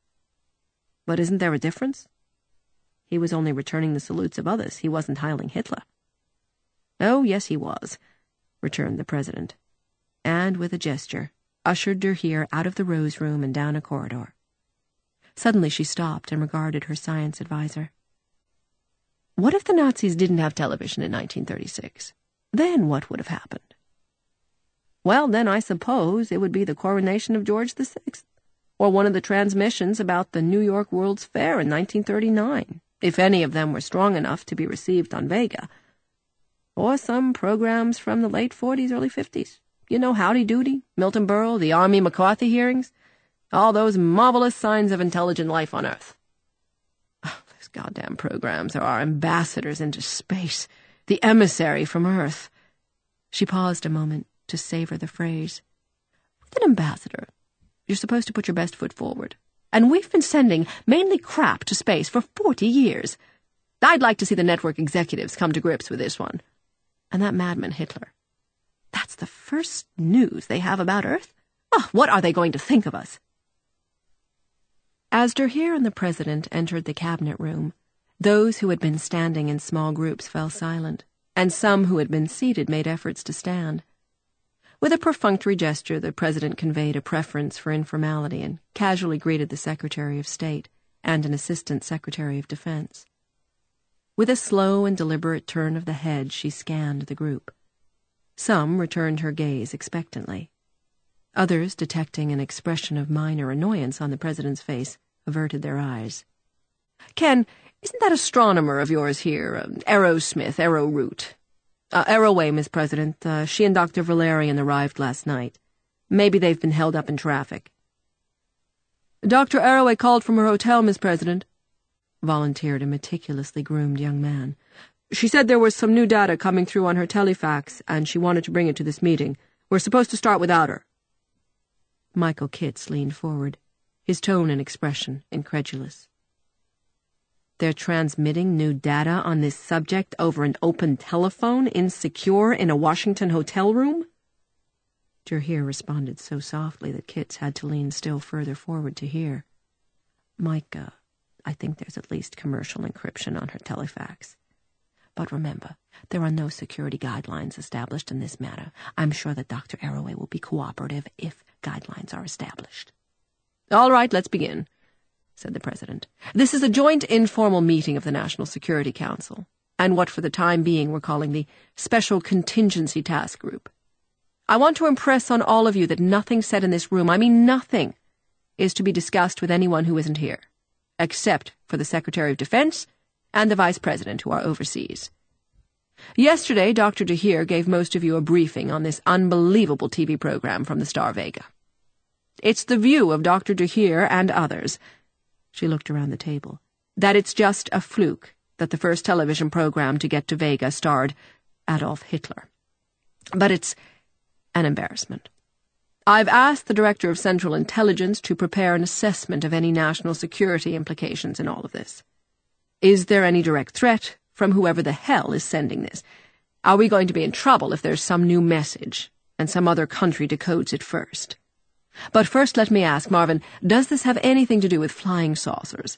But isn't there a difference? He was only returning the salutes of others. He wasn't heiling Hitler. Oh, yes, he was, returned the President, and with a gesture ushered Derheer out of the Rose Room and down a corridor. Suddenly she stopped and regarded her science advisor. What if the Nazis didn't have television in nineteen thirty-six? Then what would have happened? Well, then I suppose it would be the coronation of George the Sixth, or one of the transmissions about the New York World's Fair in nineteen thirty-nine, if any of them were strong enough to be received on Vega, or some programs from the late forties, early fifties. You know, Howdy Doody, Milton Berle, the Army McCarthy hearings, all those marvelous signs of intelligent life on Earth. Oh, those goddamn programs are our ambassadors into space, the emissary from Earth. She paused a moment to savor the phrase. With an ambassador, you're supposed to put your best foot forward. And we've been sending mainly crap to space for forty years. I'd like to see the network executives come to grips with this one. And that madman Hitler. That's the first news they have about Earth? Oh, what are they going to think of us? As Derheer and the President entered the cabinet room, those who had been standing in small groups fell silent, and some who had been seated made efforts to stand. With a perfunctory gesture, the president conveyed a preference for informality and casually greeted the Secretary of State and an Assistant Secretary of Defense. With a slow and deliberate turn of the head, she scanned the group. Some returned her gaze expectantly. Others, detecting an expression of minor annoyance on the president's face, averted their eyes. "Ken, isn't that astronomer of yours here, uh, Arrowsmith, Arrowroot?" Uh, Arrowway, Miss President. Uh, she and Doctor Valerian arrived last night. Maybe they've been held up in traffic." "Doctor Arrowway called from her hotel, Miss President," volunteered a meticulously groomed young man. "She said there was some new data coming through on her telefax, and she wanted to bring it to this meeting. We're supposed to start without her." Michael Kitts leaned forward, his tone and expression incredulous. "They're transmitting new data on this subject over an open telephone, insecure, in a Washington hotel room?" Jahir responded so softly that Kitts had to lean still further forward to hear. "Mike, uh, I think there's at least commercial encryption on her telefax. But remember, there are no security guidelines established in this matter. I'm sure that Doctor Arrowway will be cooperative if guidelines are established." "All right, let's begin," said the president. "This is a joint informal meeting of the National Security Council, and what for the time being we're calling the Special Contingency Task Group. I want to impress on all of you that nothing said in this room, I mean nothing, is to be discussed with anyone who isn't here, except for the Secretary of Defense and the Vice President, who are overseas. Yesterday, Doctor Jahir gave most of you a briefing on this unbelievable T V program from the Star Vega. It's the view of Doctor Jahir and others," she looked around the table, "that it's just a fluke that the first television program to get to Vega starred Adolf Hitler. But it's an embarrassment. I've asked the Director of Central Intelligence to prepare an assessment of any national security implications in all of this. Is there any direct threat from whoever the hell is sending this? Are we going to be in trouble if there's some new message and some other country decodes it first? But first let me ask, Marvin, does this have anything to do with flying saucers?"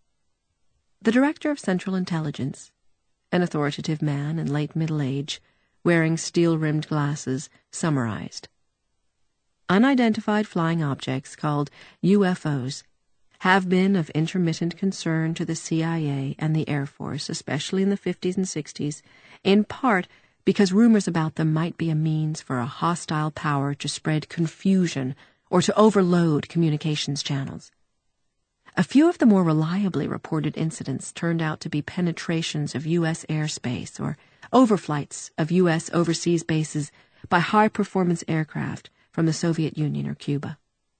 The Director of Central Intelligence, an authoritative man in late middle age, wearing steel-rimmed glasses, summarized. "Unidentified flying objects, called U F Os, have been of intermittent concern to the C I A and the Air Force, especially in the fifties and sixties, in part because rumors about them might be a means for a hostile power to spread confusion or to overload communications channels. A few of the more reliably reported incidents turned out to be penetrations of U S airspace or overflights of U S overseas bases by high-performance aircraft from the Soviet Union or Cuba.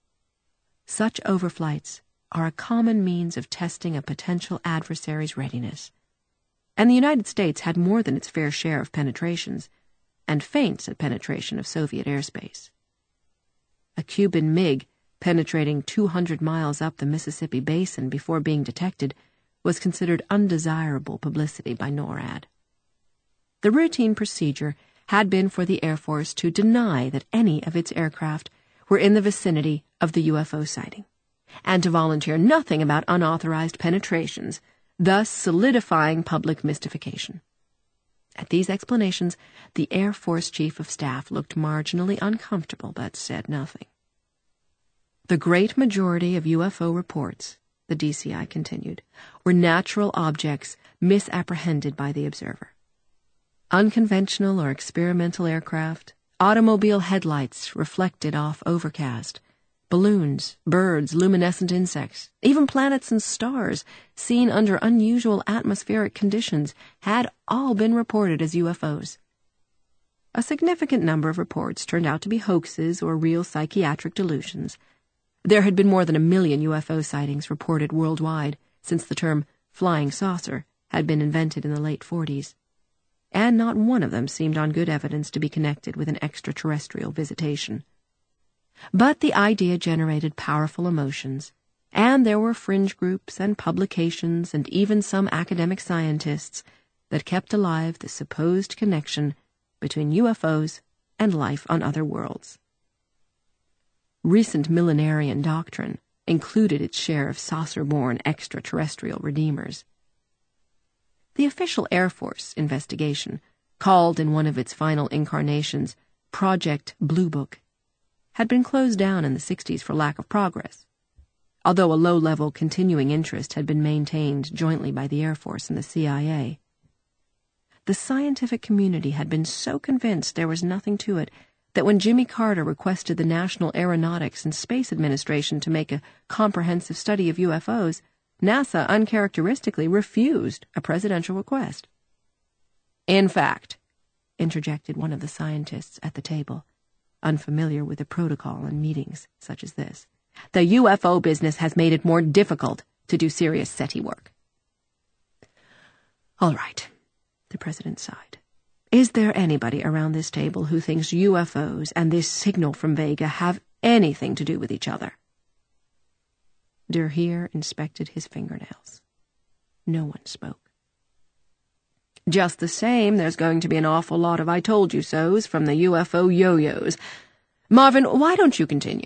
Such overflights are a common means of testing a potential adversary's readiness, and the United States had more than its fair share of penetrations, and feints at penetration of Soviet airspace. A Cuban MiG penetrating two hundred miles up the Mississippi Basin before being detected was considered undesirable publicity by NORAD. The routine procedure had been for the Air Force to deny that any of its aircraft were in the vicinity of the U F O sighting, and to volunteer nothing about unauthorized penetrations, thus solidifying public mystification. At these explanations, the Air Force Chief of Staff looked marginally uncomfortable but said nothing. The great majority of U F O reports, the D C I continued, were natural objects misapprehended by the observer. Unconventional or experimental aircraft, automobile headlights reflected off overcast, balloons, birds, luminescent insects, even planets and stars seen under unusual atmospheric conditions had all been reported as U F Os. A significant number of reports turned out to be hoaxes or real psychiatric delusions. There had been more than a million U F O sightings reported worldwide since the term flying saucer had been invented in the late forties, and not one of them seemed on good evidence to be connected with an extraterrestrial visitation. But the idea generated powerful emotions, and there were fringe groups and publications and even some academic scientists that kept alive the supposed connection between U F Os and life on other worlds. Recent millenarian doctrine included its share of saucer-born extraterrestrial redeemers. The official Air Force investigation called in one of its final incarnations Project Blue Book, had been closed down in the sixties for lack of progress, although a low-level continuing interest had been maintained jointly by the Air Force and the C I A. The scientific community had been so convinced there was nothing to it that when Jimmy Carter requested the National Aeronautics and Space Administration to make a comprehensive study of U F Os, NASA uncharacteristically refused a presidential request. In fact, interjected one of the scientists at the table, unfamiliar with the protocol in meetings such as this, the U F O business has made it more difficult to do serious SETI work. All right, the president sighed. Is there anybody around this table who thinks U F Os and this signal from Vega have anything to do with each other? Der Heer inspected his fingernails. No one spoke. Just the same, there's going to be an awful lot of I told you so's from the U F O yo-yos. Marvin, why don't you continue?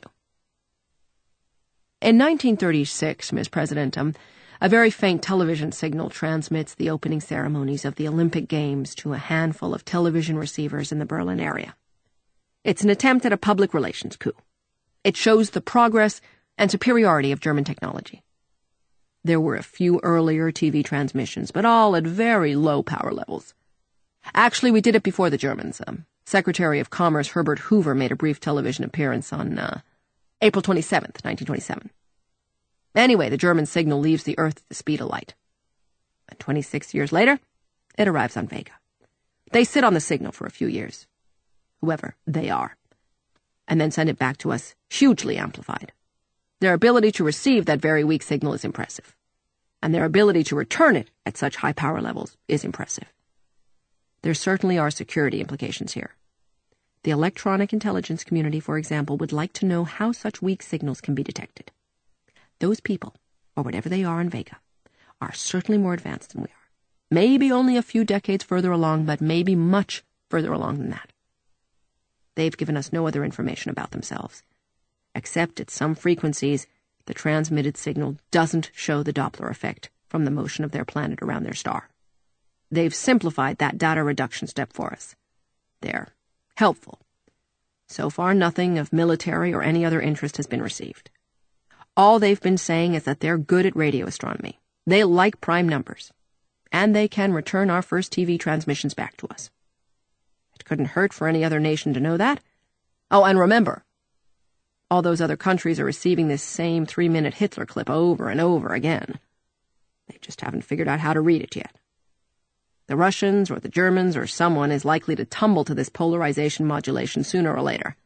In nineteen thirty-six, Miz President, um, a very faint television signal transmits the opening ceremonies of the Olympic Games to a handful of television receivers in the Berlin area. It's an attempt at a public relations coup. It shows the progress and superiority of German technology. There were a few earlier T V transmissions, but all at very low power levels. Actually, we did it before the Germans. Um, Secretary of Commerce Herbert Hoover made a brief television appearance on uh, April twenty-seventh, nineteen twenty-seven. Anyway, the German signal leaves the Earth at the speed of light. And twenty-six years later, it arrives on Vega. They sit on the signal for a few years, whoever they are, and then send it back to us hugely amplified. Their ability to receive that very weak signal is impressive, and their ability to return it at such high power levels is impressive. There certainly are security implications here. The electronic intelligence community, for example, would like to know how such weak signals can be detected. Those people, or whatever they are in Vega, are certainly more advanced than we are. Maybe only a few decades further along, but maybe much further along than that. They've given us no other information about themselves, except at some frequencies the transmitted signal doesn't show the Doppler effect from the motion of their planet around their star. They've simplified that data reduction step for us. They're helpful. So far, nothing of military or any other interest has been received. All they've been saying is that they're good at radio astronomy. They like prime numbers. And they can return our first T V transmissions back to us. It couldn't hurt for any other nation to know that. Oh, and remember, all those other countries are receiving this same three-minute Hitler clip over and over again. They just haven't figured out how to read it yet. The Russians or the Germans or someone is likely to tumble to this polarization modulation sooner or later.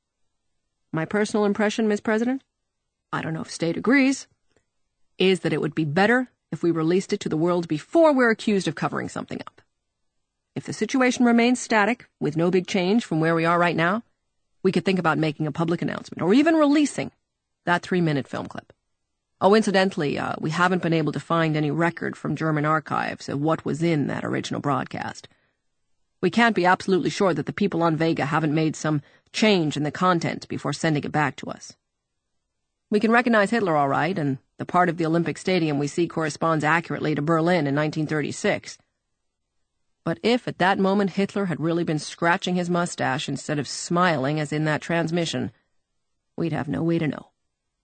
My personal impression, Miz President, I don't know if State agrees, is that it would be better if we released it to the world before we're accused of covering something up. If the situation remains static, with no big change from where we are right now, we could think about making a public announcement, or even releasing that three-minute film clip. Oh, incidentally, uh, we haven't been able to find any record from German archives of what was in that original broadcast. We can't be absolutely sure that the people on Vega haven't made some change in the content before sending it back to us. We can recognize Hitler all right, and the part of the Olympic Stadium we see corresponds accurately to Berlin in nineteen thirty-six. But if at that moment Hitler had really been scratching his mustache instead of smiling as in that transmission, we'd have no way to know.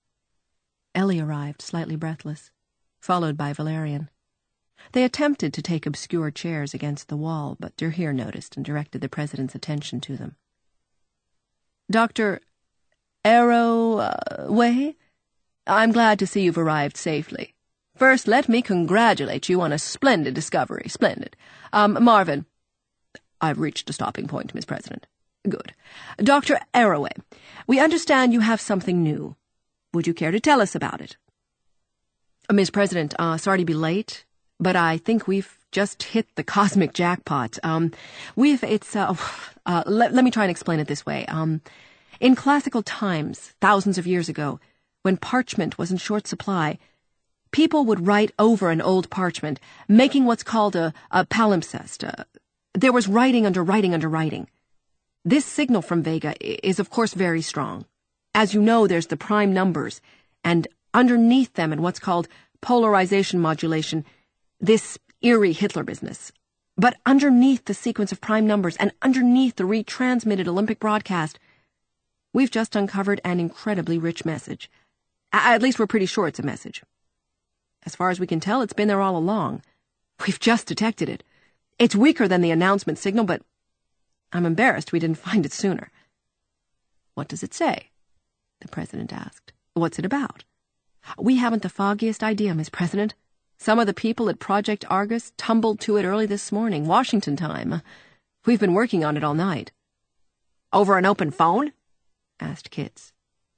Ellie arrived, slightly breathless, followed by Valerian. They attempted to take obscure chairs against the wall, but Der Heer noticed and directed the president's attention to them. Doctor Arroway, I'm glad to see you've arrived safely. First, let me congratulate you on a splendid discovery. Splendid. Um, Marvin. I've reached a stopping point, Miz President. Good. Doctor Arroway, we understand you have something new. Would you care to tell us about it? Uh, Miz President, uh, sorry to be late, but I think we've just hit the cosmic jackpot. Um, we've, it's, uh, uh, let, let me try and explain it this way. Um, in classical times, thousands of years ago, when parchment was in short supply, people would write over an old parchment, making what's called a, a palimpsest. Uh, there was writing under writing under writing. This signal from Vega is, of course, very strong. As you know, there's the prime numbers, and underneath them in what's called polarization modulation, this eerie Hitler business. But underneath the sequence of prime numbers and underneath the retransmitted Olympic broadcast, we've just uncovered an incredibly rich message. At least we're pretty sure it's a message. As far as we can tell, it's been there all along. We've just detected it. It's weaker than the announcement signal, but I'm embarrassed we didn't find it sooner. What does it say? The President asked. What's it about? We haven't the foggiest idea, Miss President. Some of the people at Project Argus tumbled to it early this morning, Washington time. We've been working on it all night. Over an open phone? Asked Kitts.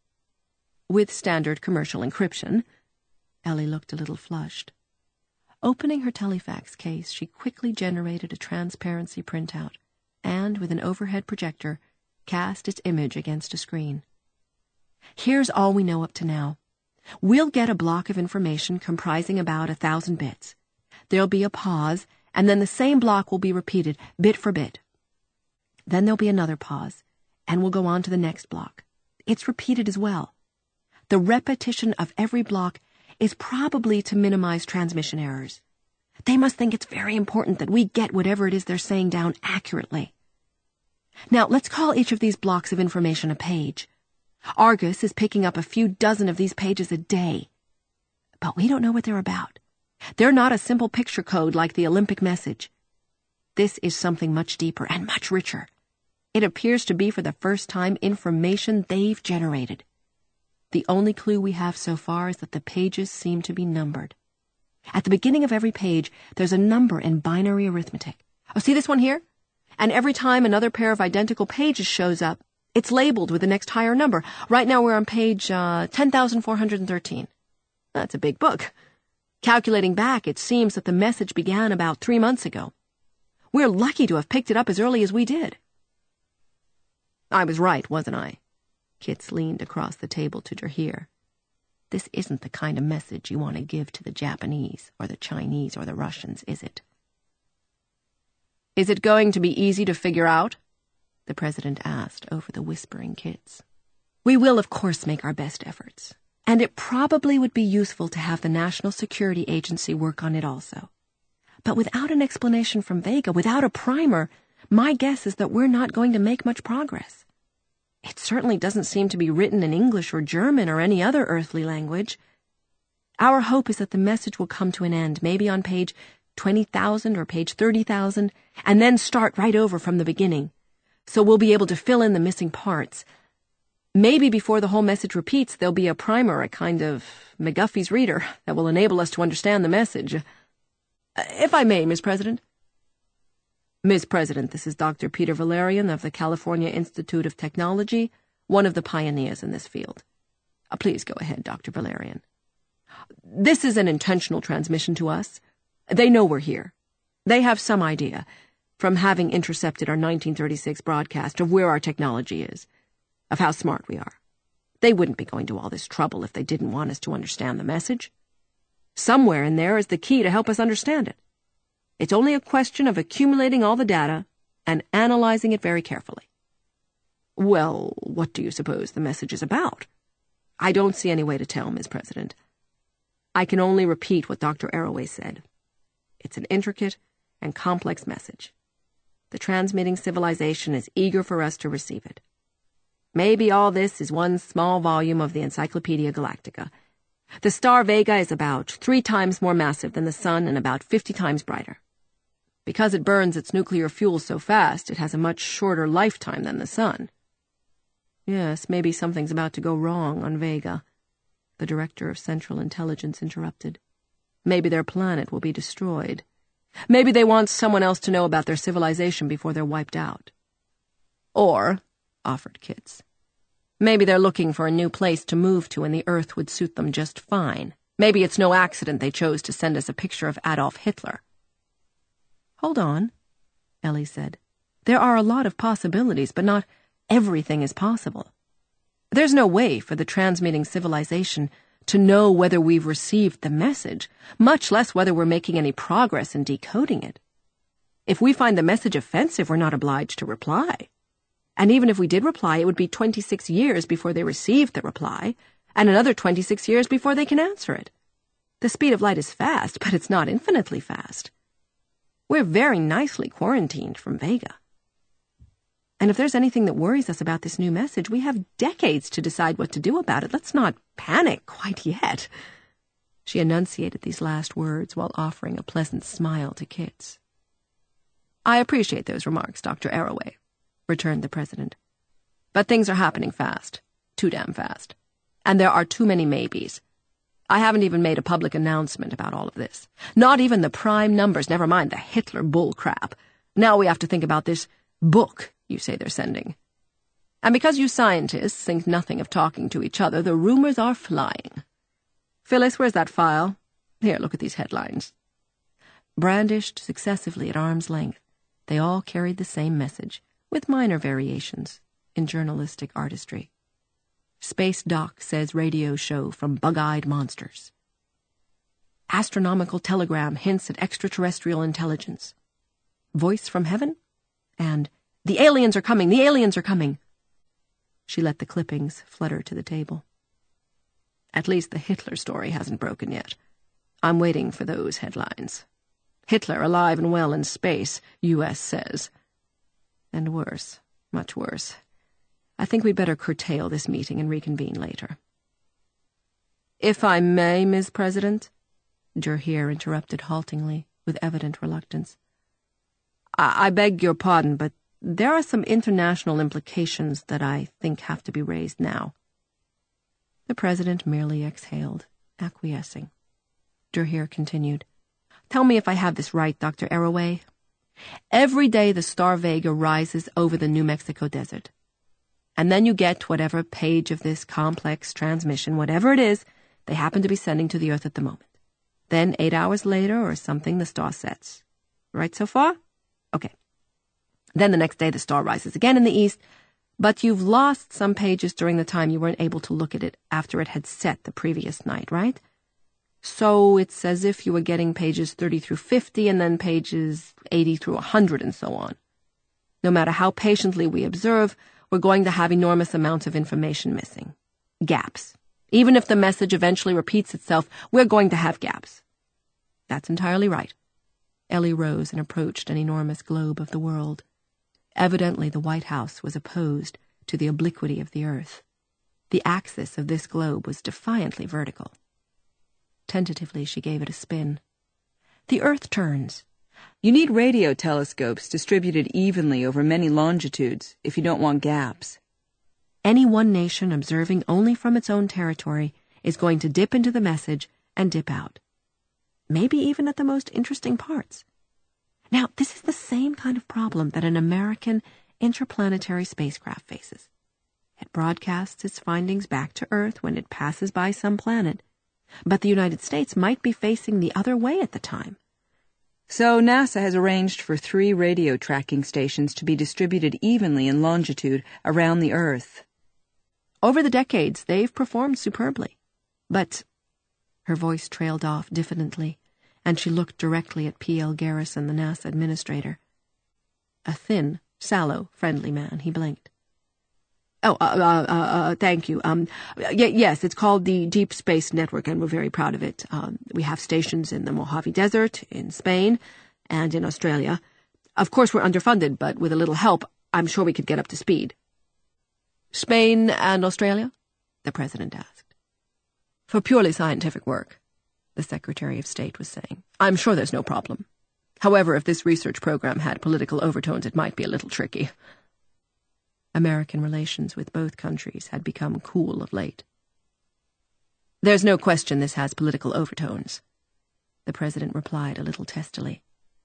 With standard commercial encryption. Ellie looked a little flushed. Opening her telefax case, she quickly generated a transparency printout and, with an overhead projector, cast its image against a screen. Here's all we know up to now. We'll get a block of information comprising about a thousand bits. There'll be a pause, and then the same block will be repeated, bit for bit. Then there'll be another pause, and we'll go on to the next block. It's repeated as well. The repetition of every block is probably to minimize transmission errors. They must think it's very important that we get whatever it is they're saying down accurately. Now, let's call each of these blocks of information a page. Argus is picking up a few dozen of these pages a day. But we don't know what they're about. They're not a simple picture code like the Olympic message. This is something much deeper and much richer. It appears to be for the first time information they've generated. The only clue we have so far is that the pages seem to be numbered. At the beginning of every page, there's a number in binary arithmetic. Oh, see this one here? And every time another pair of identical pages shows up, it's labeled with the next higher number. Right now we're on page uh, ten thousand four hundred thirteen. That's a big book. Calculating back, it seems that the message began about three months ago. We're lucky to have picked it up as early as we did. I was right, wasn't I? Kitts leaned across the table to Jahir. This isn't the kind of message you want to give to the Japanese or the Chinese or the Russians, is it? Is it going to be easy to figure out? The President asked over the whispering Kitts. We will, of course, make our best efforts. And it probably would be useful to have the National Security Agency work on it also. But without an explanation from Vega, without a primer, my guess is that we're not going to make much progress. It certainly doesn't seem to be written in English or German or any other earthly language. Our hope is that the message will come to an end, maybe on page twenty thousand or page thirty thousand, and then start right over from the beginning. So we'll be able to fill in the missing parts. Maybe before the whole message repeats, there'll be a primer, a kind of McGuffey's reader, that will enable us to understand the message. If I may, Miss President. Miss President, this is Doctor Peter Valerian of the California Institute of Technology, one of the pioneers in this field. Uh, please go ahead, Doctor Valerian. This is an intentional transmission to us. They know we're here. They have some idea, from having intercepted our nineteen thirty-six broadcast, of where our technology is, of how smart we are. They wouldn't be going to all this trouble if they didn't want us to understand the message. Somewhere in there is the key to help us understand it. It's only a question of accumulating all the data and analyzing it very carefully. Well, what do you suppose the message is about? I don't see any way to tell, Miss President. I can only repeat what Doctor Arroway said. It's an intricate and complex message. The transmitting civilization is eager for us to receive it. Maybe all this is one small volume of the Encyclopedia Galactica. The star Vega is about three times more massive than the sun and about fifty times brighter. Because it burns its nuclear fuel so fast, it has a much shorter lifetime than the sun. Yes, maybe something's about to go wrong on Vega, the Director of Central Intelligence interrupted. Maybe their planet will be destroyed. Maybe they want someone else to know about their civilization before they're wiped out. Or, offered Kitts, maybe they're looking for a new place to move to and the Earth would suit them just fine. Maybe it's no accident they chose to send us a picture of Adolf Hitler. Hold on, Ellie said. There are a lot of possibilities, but not everything is possible. There's no way for the transmitting civilization to know whether we've received the message, much less whether we're making any progress in decoding it. If we find the message offensive, we're not obliged to reply. And even if we did reply, it would be twenty-six years before they received the reply, and another twenty-six years before they can answer it. The speed of light is fast, but it's not infinitely fast. We're very nicely quarantined from Vega. And if there's anything that worries us about this new message, we have decades to decide what to do about it. Let's not panic quite yet." She enunciated these last words while offering a pleasant smile to Kitts. "I appreciate those remarks, Doctor Arroway," returned the president. "But things are happening fast. Too damn fast. And there are too many maybes. I haven't even made a public announcement about all of this. Not even the prime numbers, never mind the Hitler bull crap. Now we have to think about this book you say they're sending. And because you scientists think nothing of talking to each other, the rumors are flying. Phyllis, where's that file? Here, look at these headlines." Brandished successively at arm's length, they all carried the same message, with minor variations in journalistic artistry. "Space Doc says radio show from bug-eyed monsters." "Astronomical telegram hints at extraterrestrial intelligence." "Voice from heaven?" And "The aliens are coming! The aliens are coming!" She let the clippings flutter to the table. "At least the Hitler story hasn't broken yet. I'm waiting for those headlines. Hitler alive and well in space, U S says. And worse, much worse. I think we'd better curtail this meeting and reconvene later." "If I may, Miz President," Jurhir interrupted haltingly, with evident reluctance. I, I beg your pardon, but there are some international implications that I think have to be raised now." The president merely exhaled, acquiescing. Jurhir continued. "Tell me if I have this right, Doctor Arroway. Every day the star Vega rises over the New Mexico desert. And then you get whatever page of this complex transmission, whatever it is, they happen to be sending to the Earth at the moment. Then eight hours later or something, the star sets. Right so far? Okay. Then the next day the star rises again in the east, but you've lost some pages during the time you weren't able to look at it after it had set the previous night, right? So it's as if you were getting pages thirty through fifty and then pages eighty through one hundred and so on. No matter how patiently we observe, we're going to have enormous amounts of information missing. Gaps. Even if the message eventually repeats itself, we're going to have gaps." "That's entirely right." Ellie rose and approached an enormous globe of the world. Evidently the White House was opposed to the obliquity of the Earth. The axis of this globe was defiantly vertical. Tentatively she gave it a spin. "The Earth turns. You need radio telescopes distributed evenly over many longitudes if you don't want gaps. Any one nation observing only from its own territory is going to dip into the message and dip out. Maybe even at the most interesting parts. Now, this is the same kind of problem that an American interplanetary spacecraft faces. It broadcasts its findings back to Earth when it passes by some planet, but the United States might be facing the other way at the time. So NASA has arranged for three radio tracking stations to be distributed evenly in longitude around the Earth. Over the decades, they've performed superbly. But her voice trailed off diffidently, and she looked directly at P L Garrison, the NASA administrator. A thin, sallow, friendly man, he blinked. Oh, uh, uh, uh, thank you. Um, y- yes, it's called the Deep Space Network, and we're very proud of it. Um, we have stations in the Mojave Desert, in Spain, and in Australia. Of course, we're underfunded, but with a little help, I'm sure we could get up to speed. Spain and Australia? The President asked. For purely scientific work, the Secretary of State was saying. I'm sure there's no problem. However, if this research program had political overtones, it might be a little tricky. American relations with both countries had become cool of late. There's no question this has political overtones, the President replied a little testily.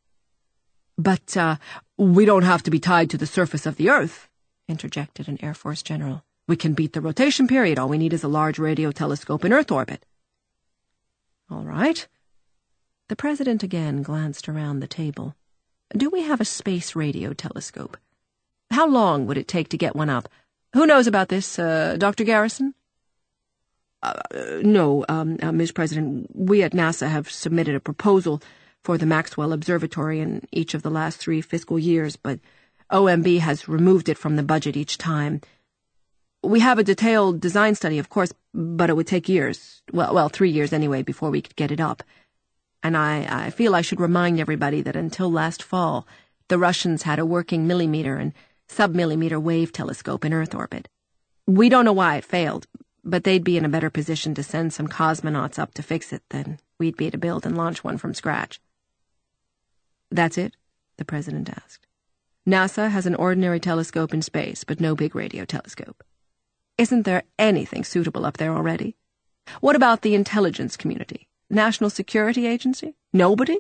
But, uh, we don't have to be tied to the surface of the Earth, interjected an Air Force general. We can beat the rotation period. All we need is a large radio telescope in Earth orbit. All right. The President again glanced around the table. Do we have a space radio telescope? How long would it take to get one up? Who knows about this, uh, Doctor Garrison? Uh, no, um, uh, Miz President, we at NASA have submitted a proposal for the Maxwell Observatory in each of the last three fiscal years, but O M B has removed it from the budget each time. We have a detailed design study, of course, but it would take years, well, well, three years anyway, before we could get it up. And I, I feel I should remind everybody that until last fall, the Russians had a working millimeter and sub-millimeter wave telescope in Earth orbit. We don't know why it failed, but they'd be in a better position to send some cosmonauts up to fix it than we'd be to build and launch one from scratch. That's it? The president asked. NASA has an ordinary telescope in space, but no big radio telescope. Isn't there anything suitable up there already? What about the intelligence community? National Security Agency? Nobody?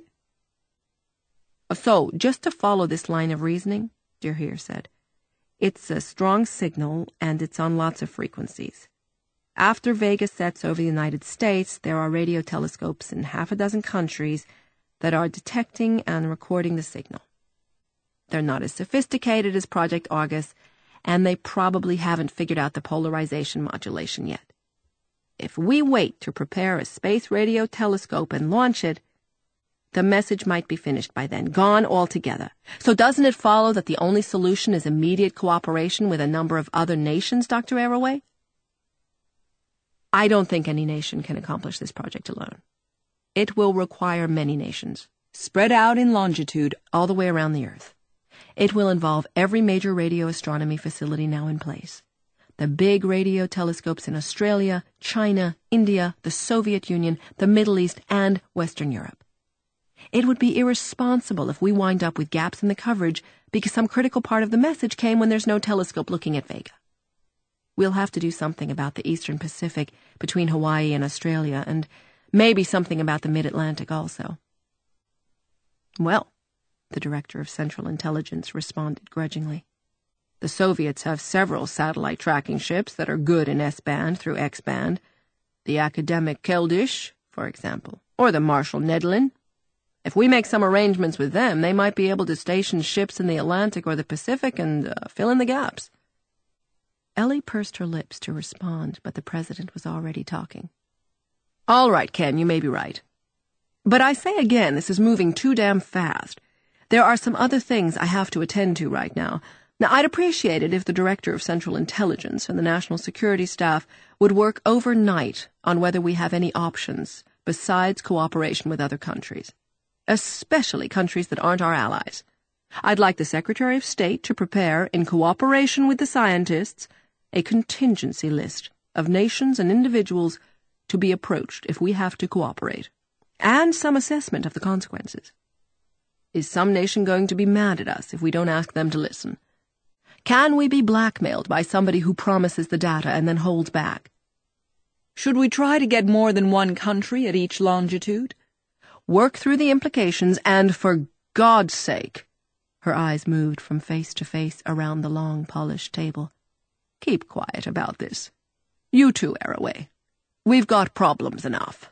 So, just to follow this line of reasoning, De Heer said, it's a strong signal, and it's on lots of frequencies. After Vega sets over the United States, there are radio telescopes in half a dozen countries that are detecting and recording the signal. They're not as sophisticated as Project Argus, and they probably haven't figured out the polarization modulation yet. If we wait to prepare a space radio telescope and launch it, the message might be finished by then, gone altogether. So doesn't it follow that the only solution is immediate cooperation with a number of other nations, Doctor Arroway? I don't think any nation can accomplish this project alone. It will require many nations, spread out in longitude all the way around the Earth. It will involve every major radio astronomy facility now in place. The big radio telescopes in Australia, China, India, the Soviet Union, the Middle East, and Western Europe. It would be irresponsible if we wind up with gaps in the coverage because some critical part of the message came when there's no telescope looking at Vega. We'll have to do something about the Eastern Pacific between Hawaii and Australia, and maybe something about the Mid-Atlantic also. Well, the Director of Central Intelligence responded grudgingly. The Soviets have several satellite tracking ships that are good in S-band through X-band. The academic Keldysh, for example, or the Marshal Nedlin. If we make some arrangements with them, they might be able to station ships in the Atlantic or the Pacific and uh, fill in the gaps. Ellie pursed her lips to respond, but the president was already talking. All right, Ken, you may be right. But I say again, this is moving too damn fast. There are some other things I have to attend to right now. Now, I'd appreciate it if the Director of Central Intelligence and the National Security Staff would work overnight on whether we have any options besides cooperation with other countries, especially countries that aren't our allies. I'd like the Secretary of State to prepare, in cooperation with the scientists, a contingency list of nations and individuals to be approached if we have to cooperate, and some assessment of the consequences. Is some nation going to be mad at us if we don't ask them to listen? Can we be blackmailed by somebody who promises the data and then holds back? Should we try to get more than one country at each longitude? Work through the implications, and for God's sake, her eyes moved from face to face around the long, polished table, keep quiet about this. You too, Arroway. We've got problems enough.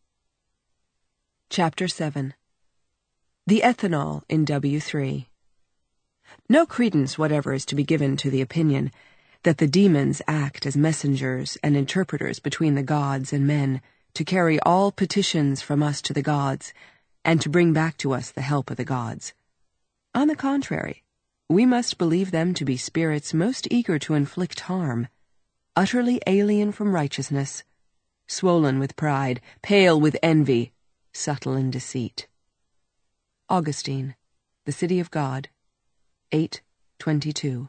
Chapter seven. The Ethanol in W three. No credence whatever is to be given to the opinion that the demons act as messengers and interpreters between the gods and men to carry all petitions from us to the gods and to bring back to us the help of the gods. On the contrary, we must believe them to be spirits most eager to inflict harm, utterly alien from righteousness, swollen with pride, pale with envy, subtle in deceit. Augustine, The City of God, eight twenty-two.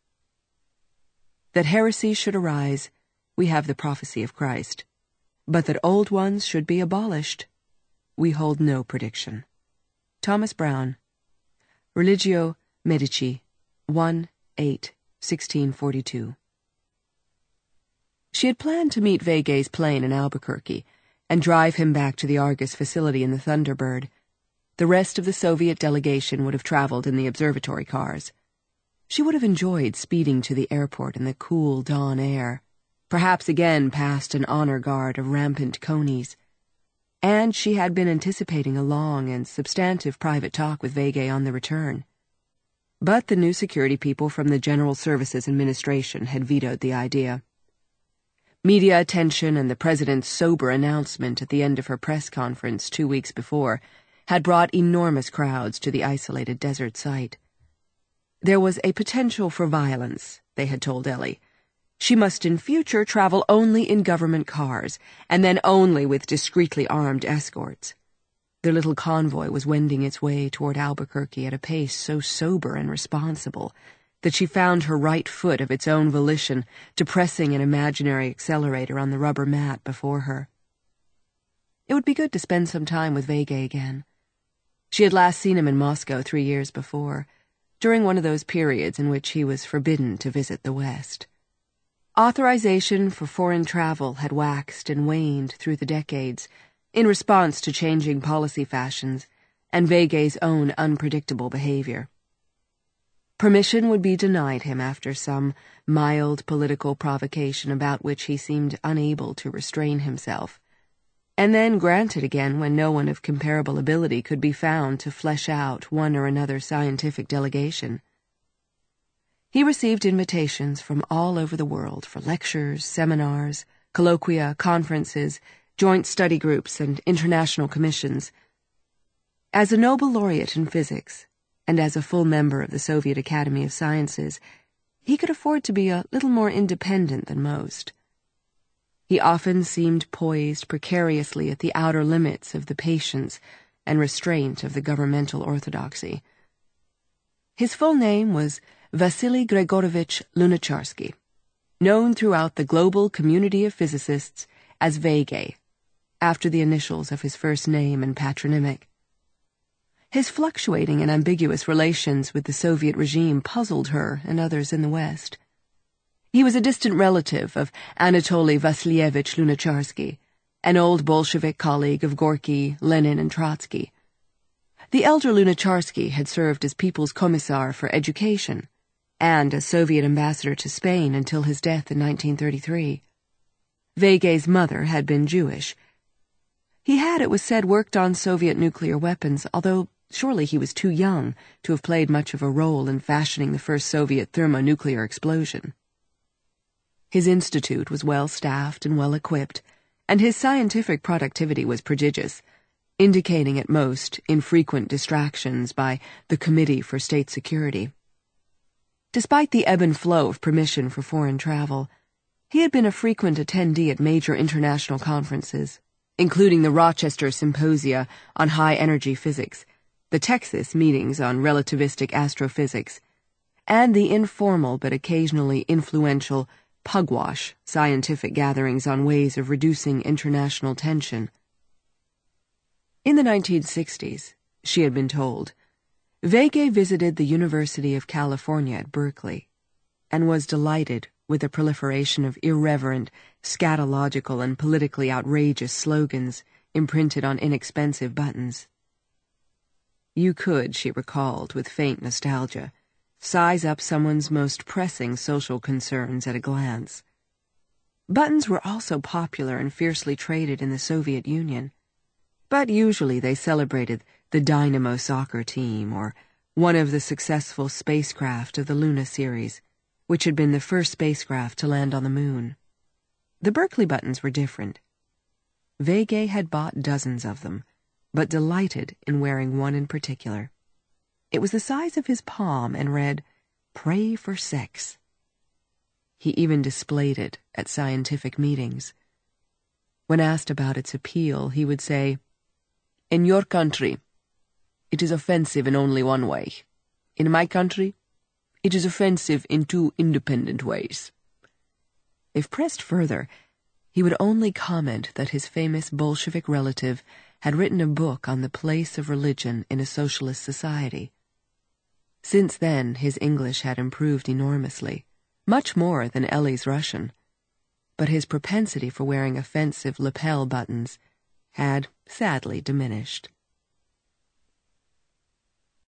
That heresy should arise, we have the prophecy of Christ, but that old ones should be abolished, we hold no prediction. Thomas Brown, Religio Medici, one eight sixteen forty-two. She had planned to meet Vege's plane in Albuquerque and drive him back to the Argus facility in the Thunderbird. The rest of the Soviet delegation would have traveled in the observatory cars. She would have enjoyed speeding to the airport in the cool dawn air, perhaps again past an honor guard of rampant conies. And she had been anticipating a long and substantive private talk with Vege on the return. But the new security people from the General Services Administration had vetoed the idea. Media attention and the president's sober announcement at the end of her press conference two weeks before had brought enormous crowds to the isolated desert site. There was a potential for violence, they had told Ellie. She must in future travel only in government cars, and then only with discreetly armed escorts. Their little convoy was wending its way toward Albuquerque at a pace so sober and responsible that she found her right foot of its own volition depressing an imaginary accelerator on the rubber mat before her. It would be good to spend some time with Vegay again. She had last seen him in Moscow three years before, during one of those periods in which he was forbidden to visit the West. Authorization for foreign travel had waxed and waned through the decades in response to changing policy fashions and Vegay's own unpredictable behavior. Permission would be denied him after some mild political provocation about which he seemed unable to restrain himself, and then granted again when no one of comparable ability could be found to flesh out one or another scientific delegation. He received invitations from all over the world for lectures, seminars, colloquia, conferences, joint study groups, and international commissions. As a Nobel laureate in physics, and as a full member of the Soviet Academy of Sciences, he could afford to be a little more independent than most. He often seemed poised precariously at the outer limits of the patience and restraint of the governmental orthodoxy. His full name was Vasily Grigorovich Lunacharsky, known throughout the global community of physicists as Vegay, after the initials of his first name and patronymic. His fluctuating and ambiguous relations with the Soviet regime puzzled her and others in the West. He was a distant relative of Anatoly Vasilievich Lunacharsky, an old Bolshevik colleague of Gorky, Lenin, and Trotsky. The elder Lunacharsky had served as People's Commissar for Education and as Soviet ambassador to Spain until his death in nineteen thirty-three. Vegay's mother had been Jewish. He had, it was said, worked on Soviet nuclear weapons, although surely he was too young to have played much of a role in fashioning the first Soviet thermonuclear explosion. His institute was well-staffed and well-equipped, and his scientific productivity was prodigious, indicating at most infrequent distractions by the Committee for State Security. Despite the ebb and flow of permission for foreign travel, he had been a frequent attendee at major international conferences, including the Rochester Symposia on High-Energy Physics, the Texas meetings on relativistic astrophysics, and the informal but occasionally influential Pugwash scientific gatherings on ways of reducing international tension. In the nineteen sixties, she had been told, Vegay visited the University of California at Berkeley and was delighted with the proliferation of irreverent, scatological, and politically outrageous slogans imprinted on inexpensive buttons. You could, she recalled with faint nostalgia, size up someone's most pressing social concerns at a glance. Buttons were also popular and fiercely traded in the Soviet Union, but usually they celebrated the Dynamo soccer team or one of the successful spacecraft of the Luna series, which had been the first spacecraft to land on the moon. The Berkeley buttons were different. Vegay had bought dozens of them, but delighted in wearing one in particular. It was the size of his palm and read, "Pray for Sex." He even displayed it at scientific meetings. When asked about its appeal, he would say, "In your country, it is offensive in only one way. In my country, it is offensive in two independent ways." If pressed further, he would only comment that his famous Bolshevik relative had written a book on the place of religion in a socialist society. Since then, his English had improved enormously, much more than Ellie's Russian, but his propensity for wearing offensive lapel buttons had sadly diminished.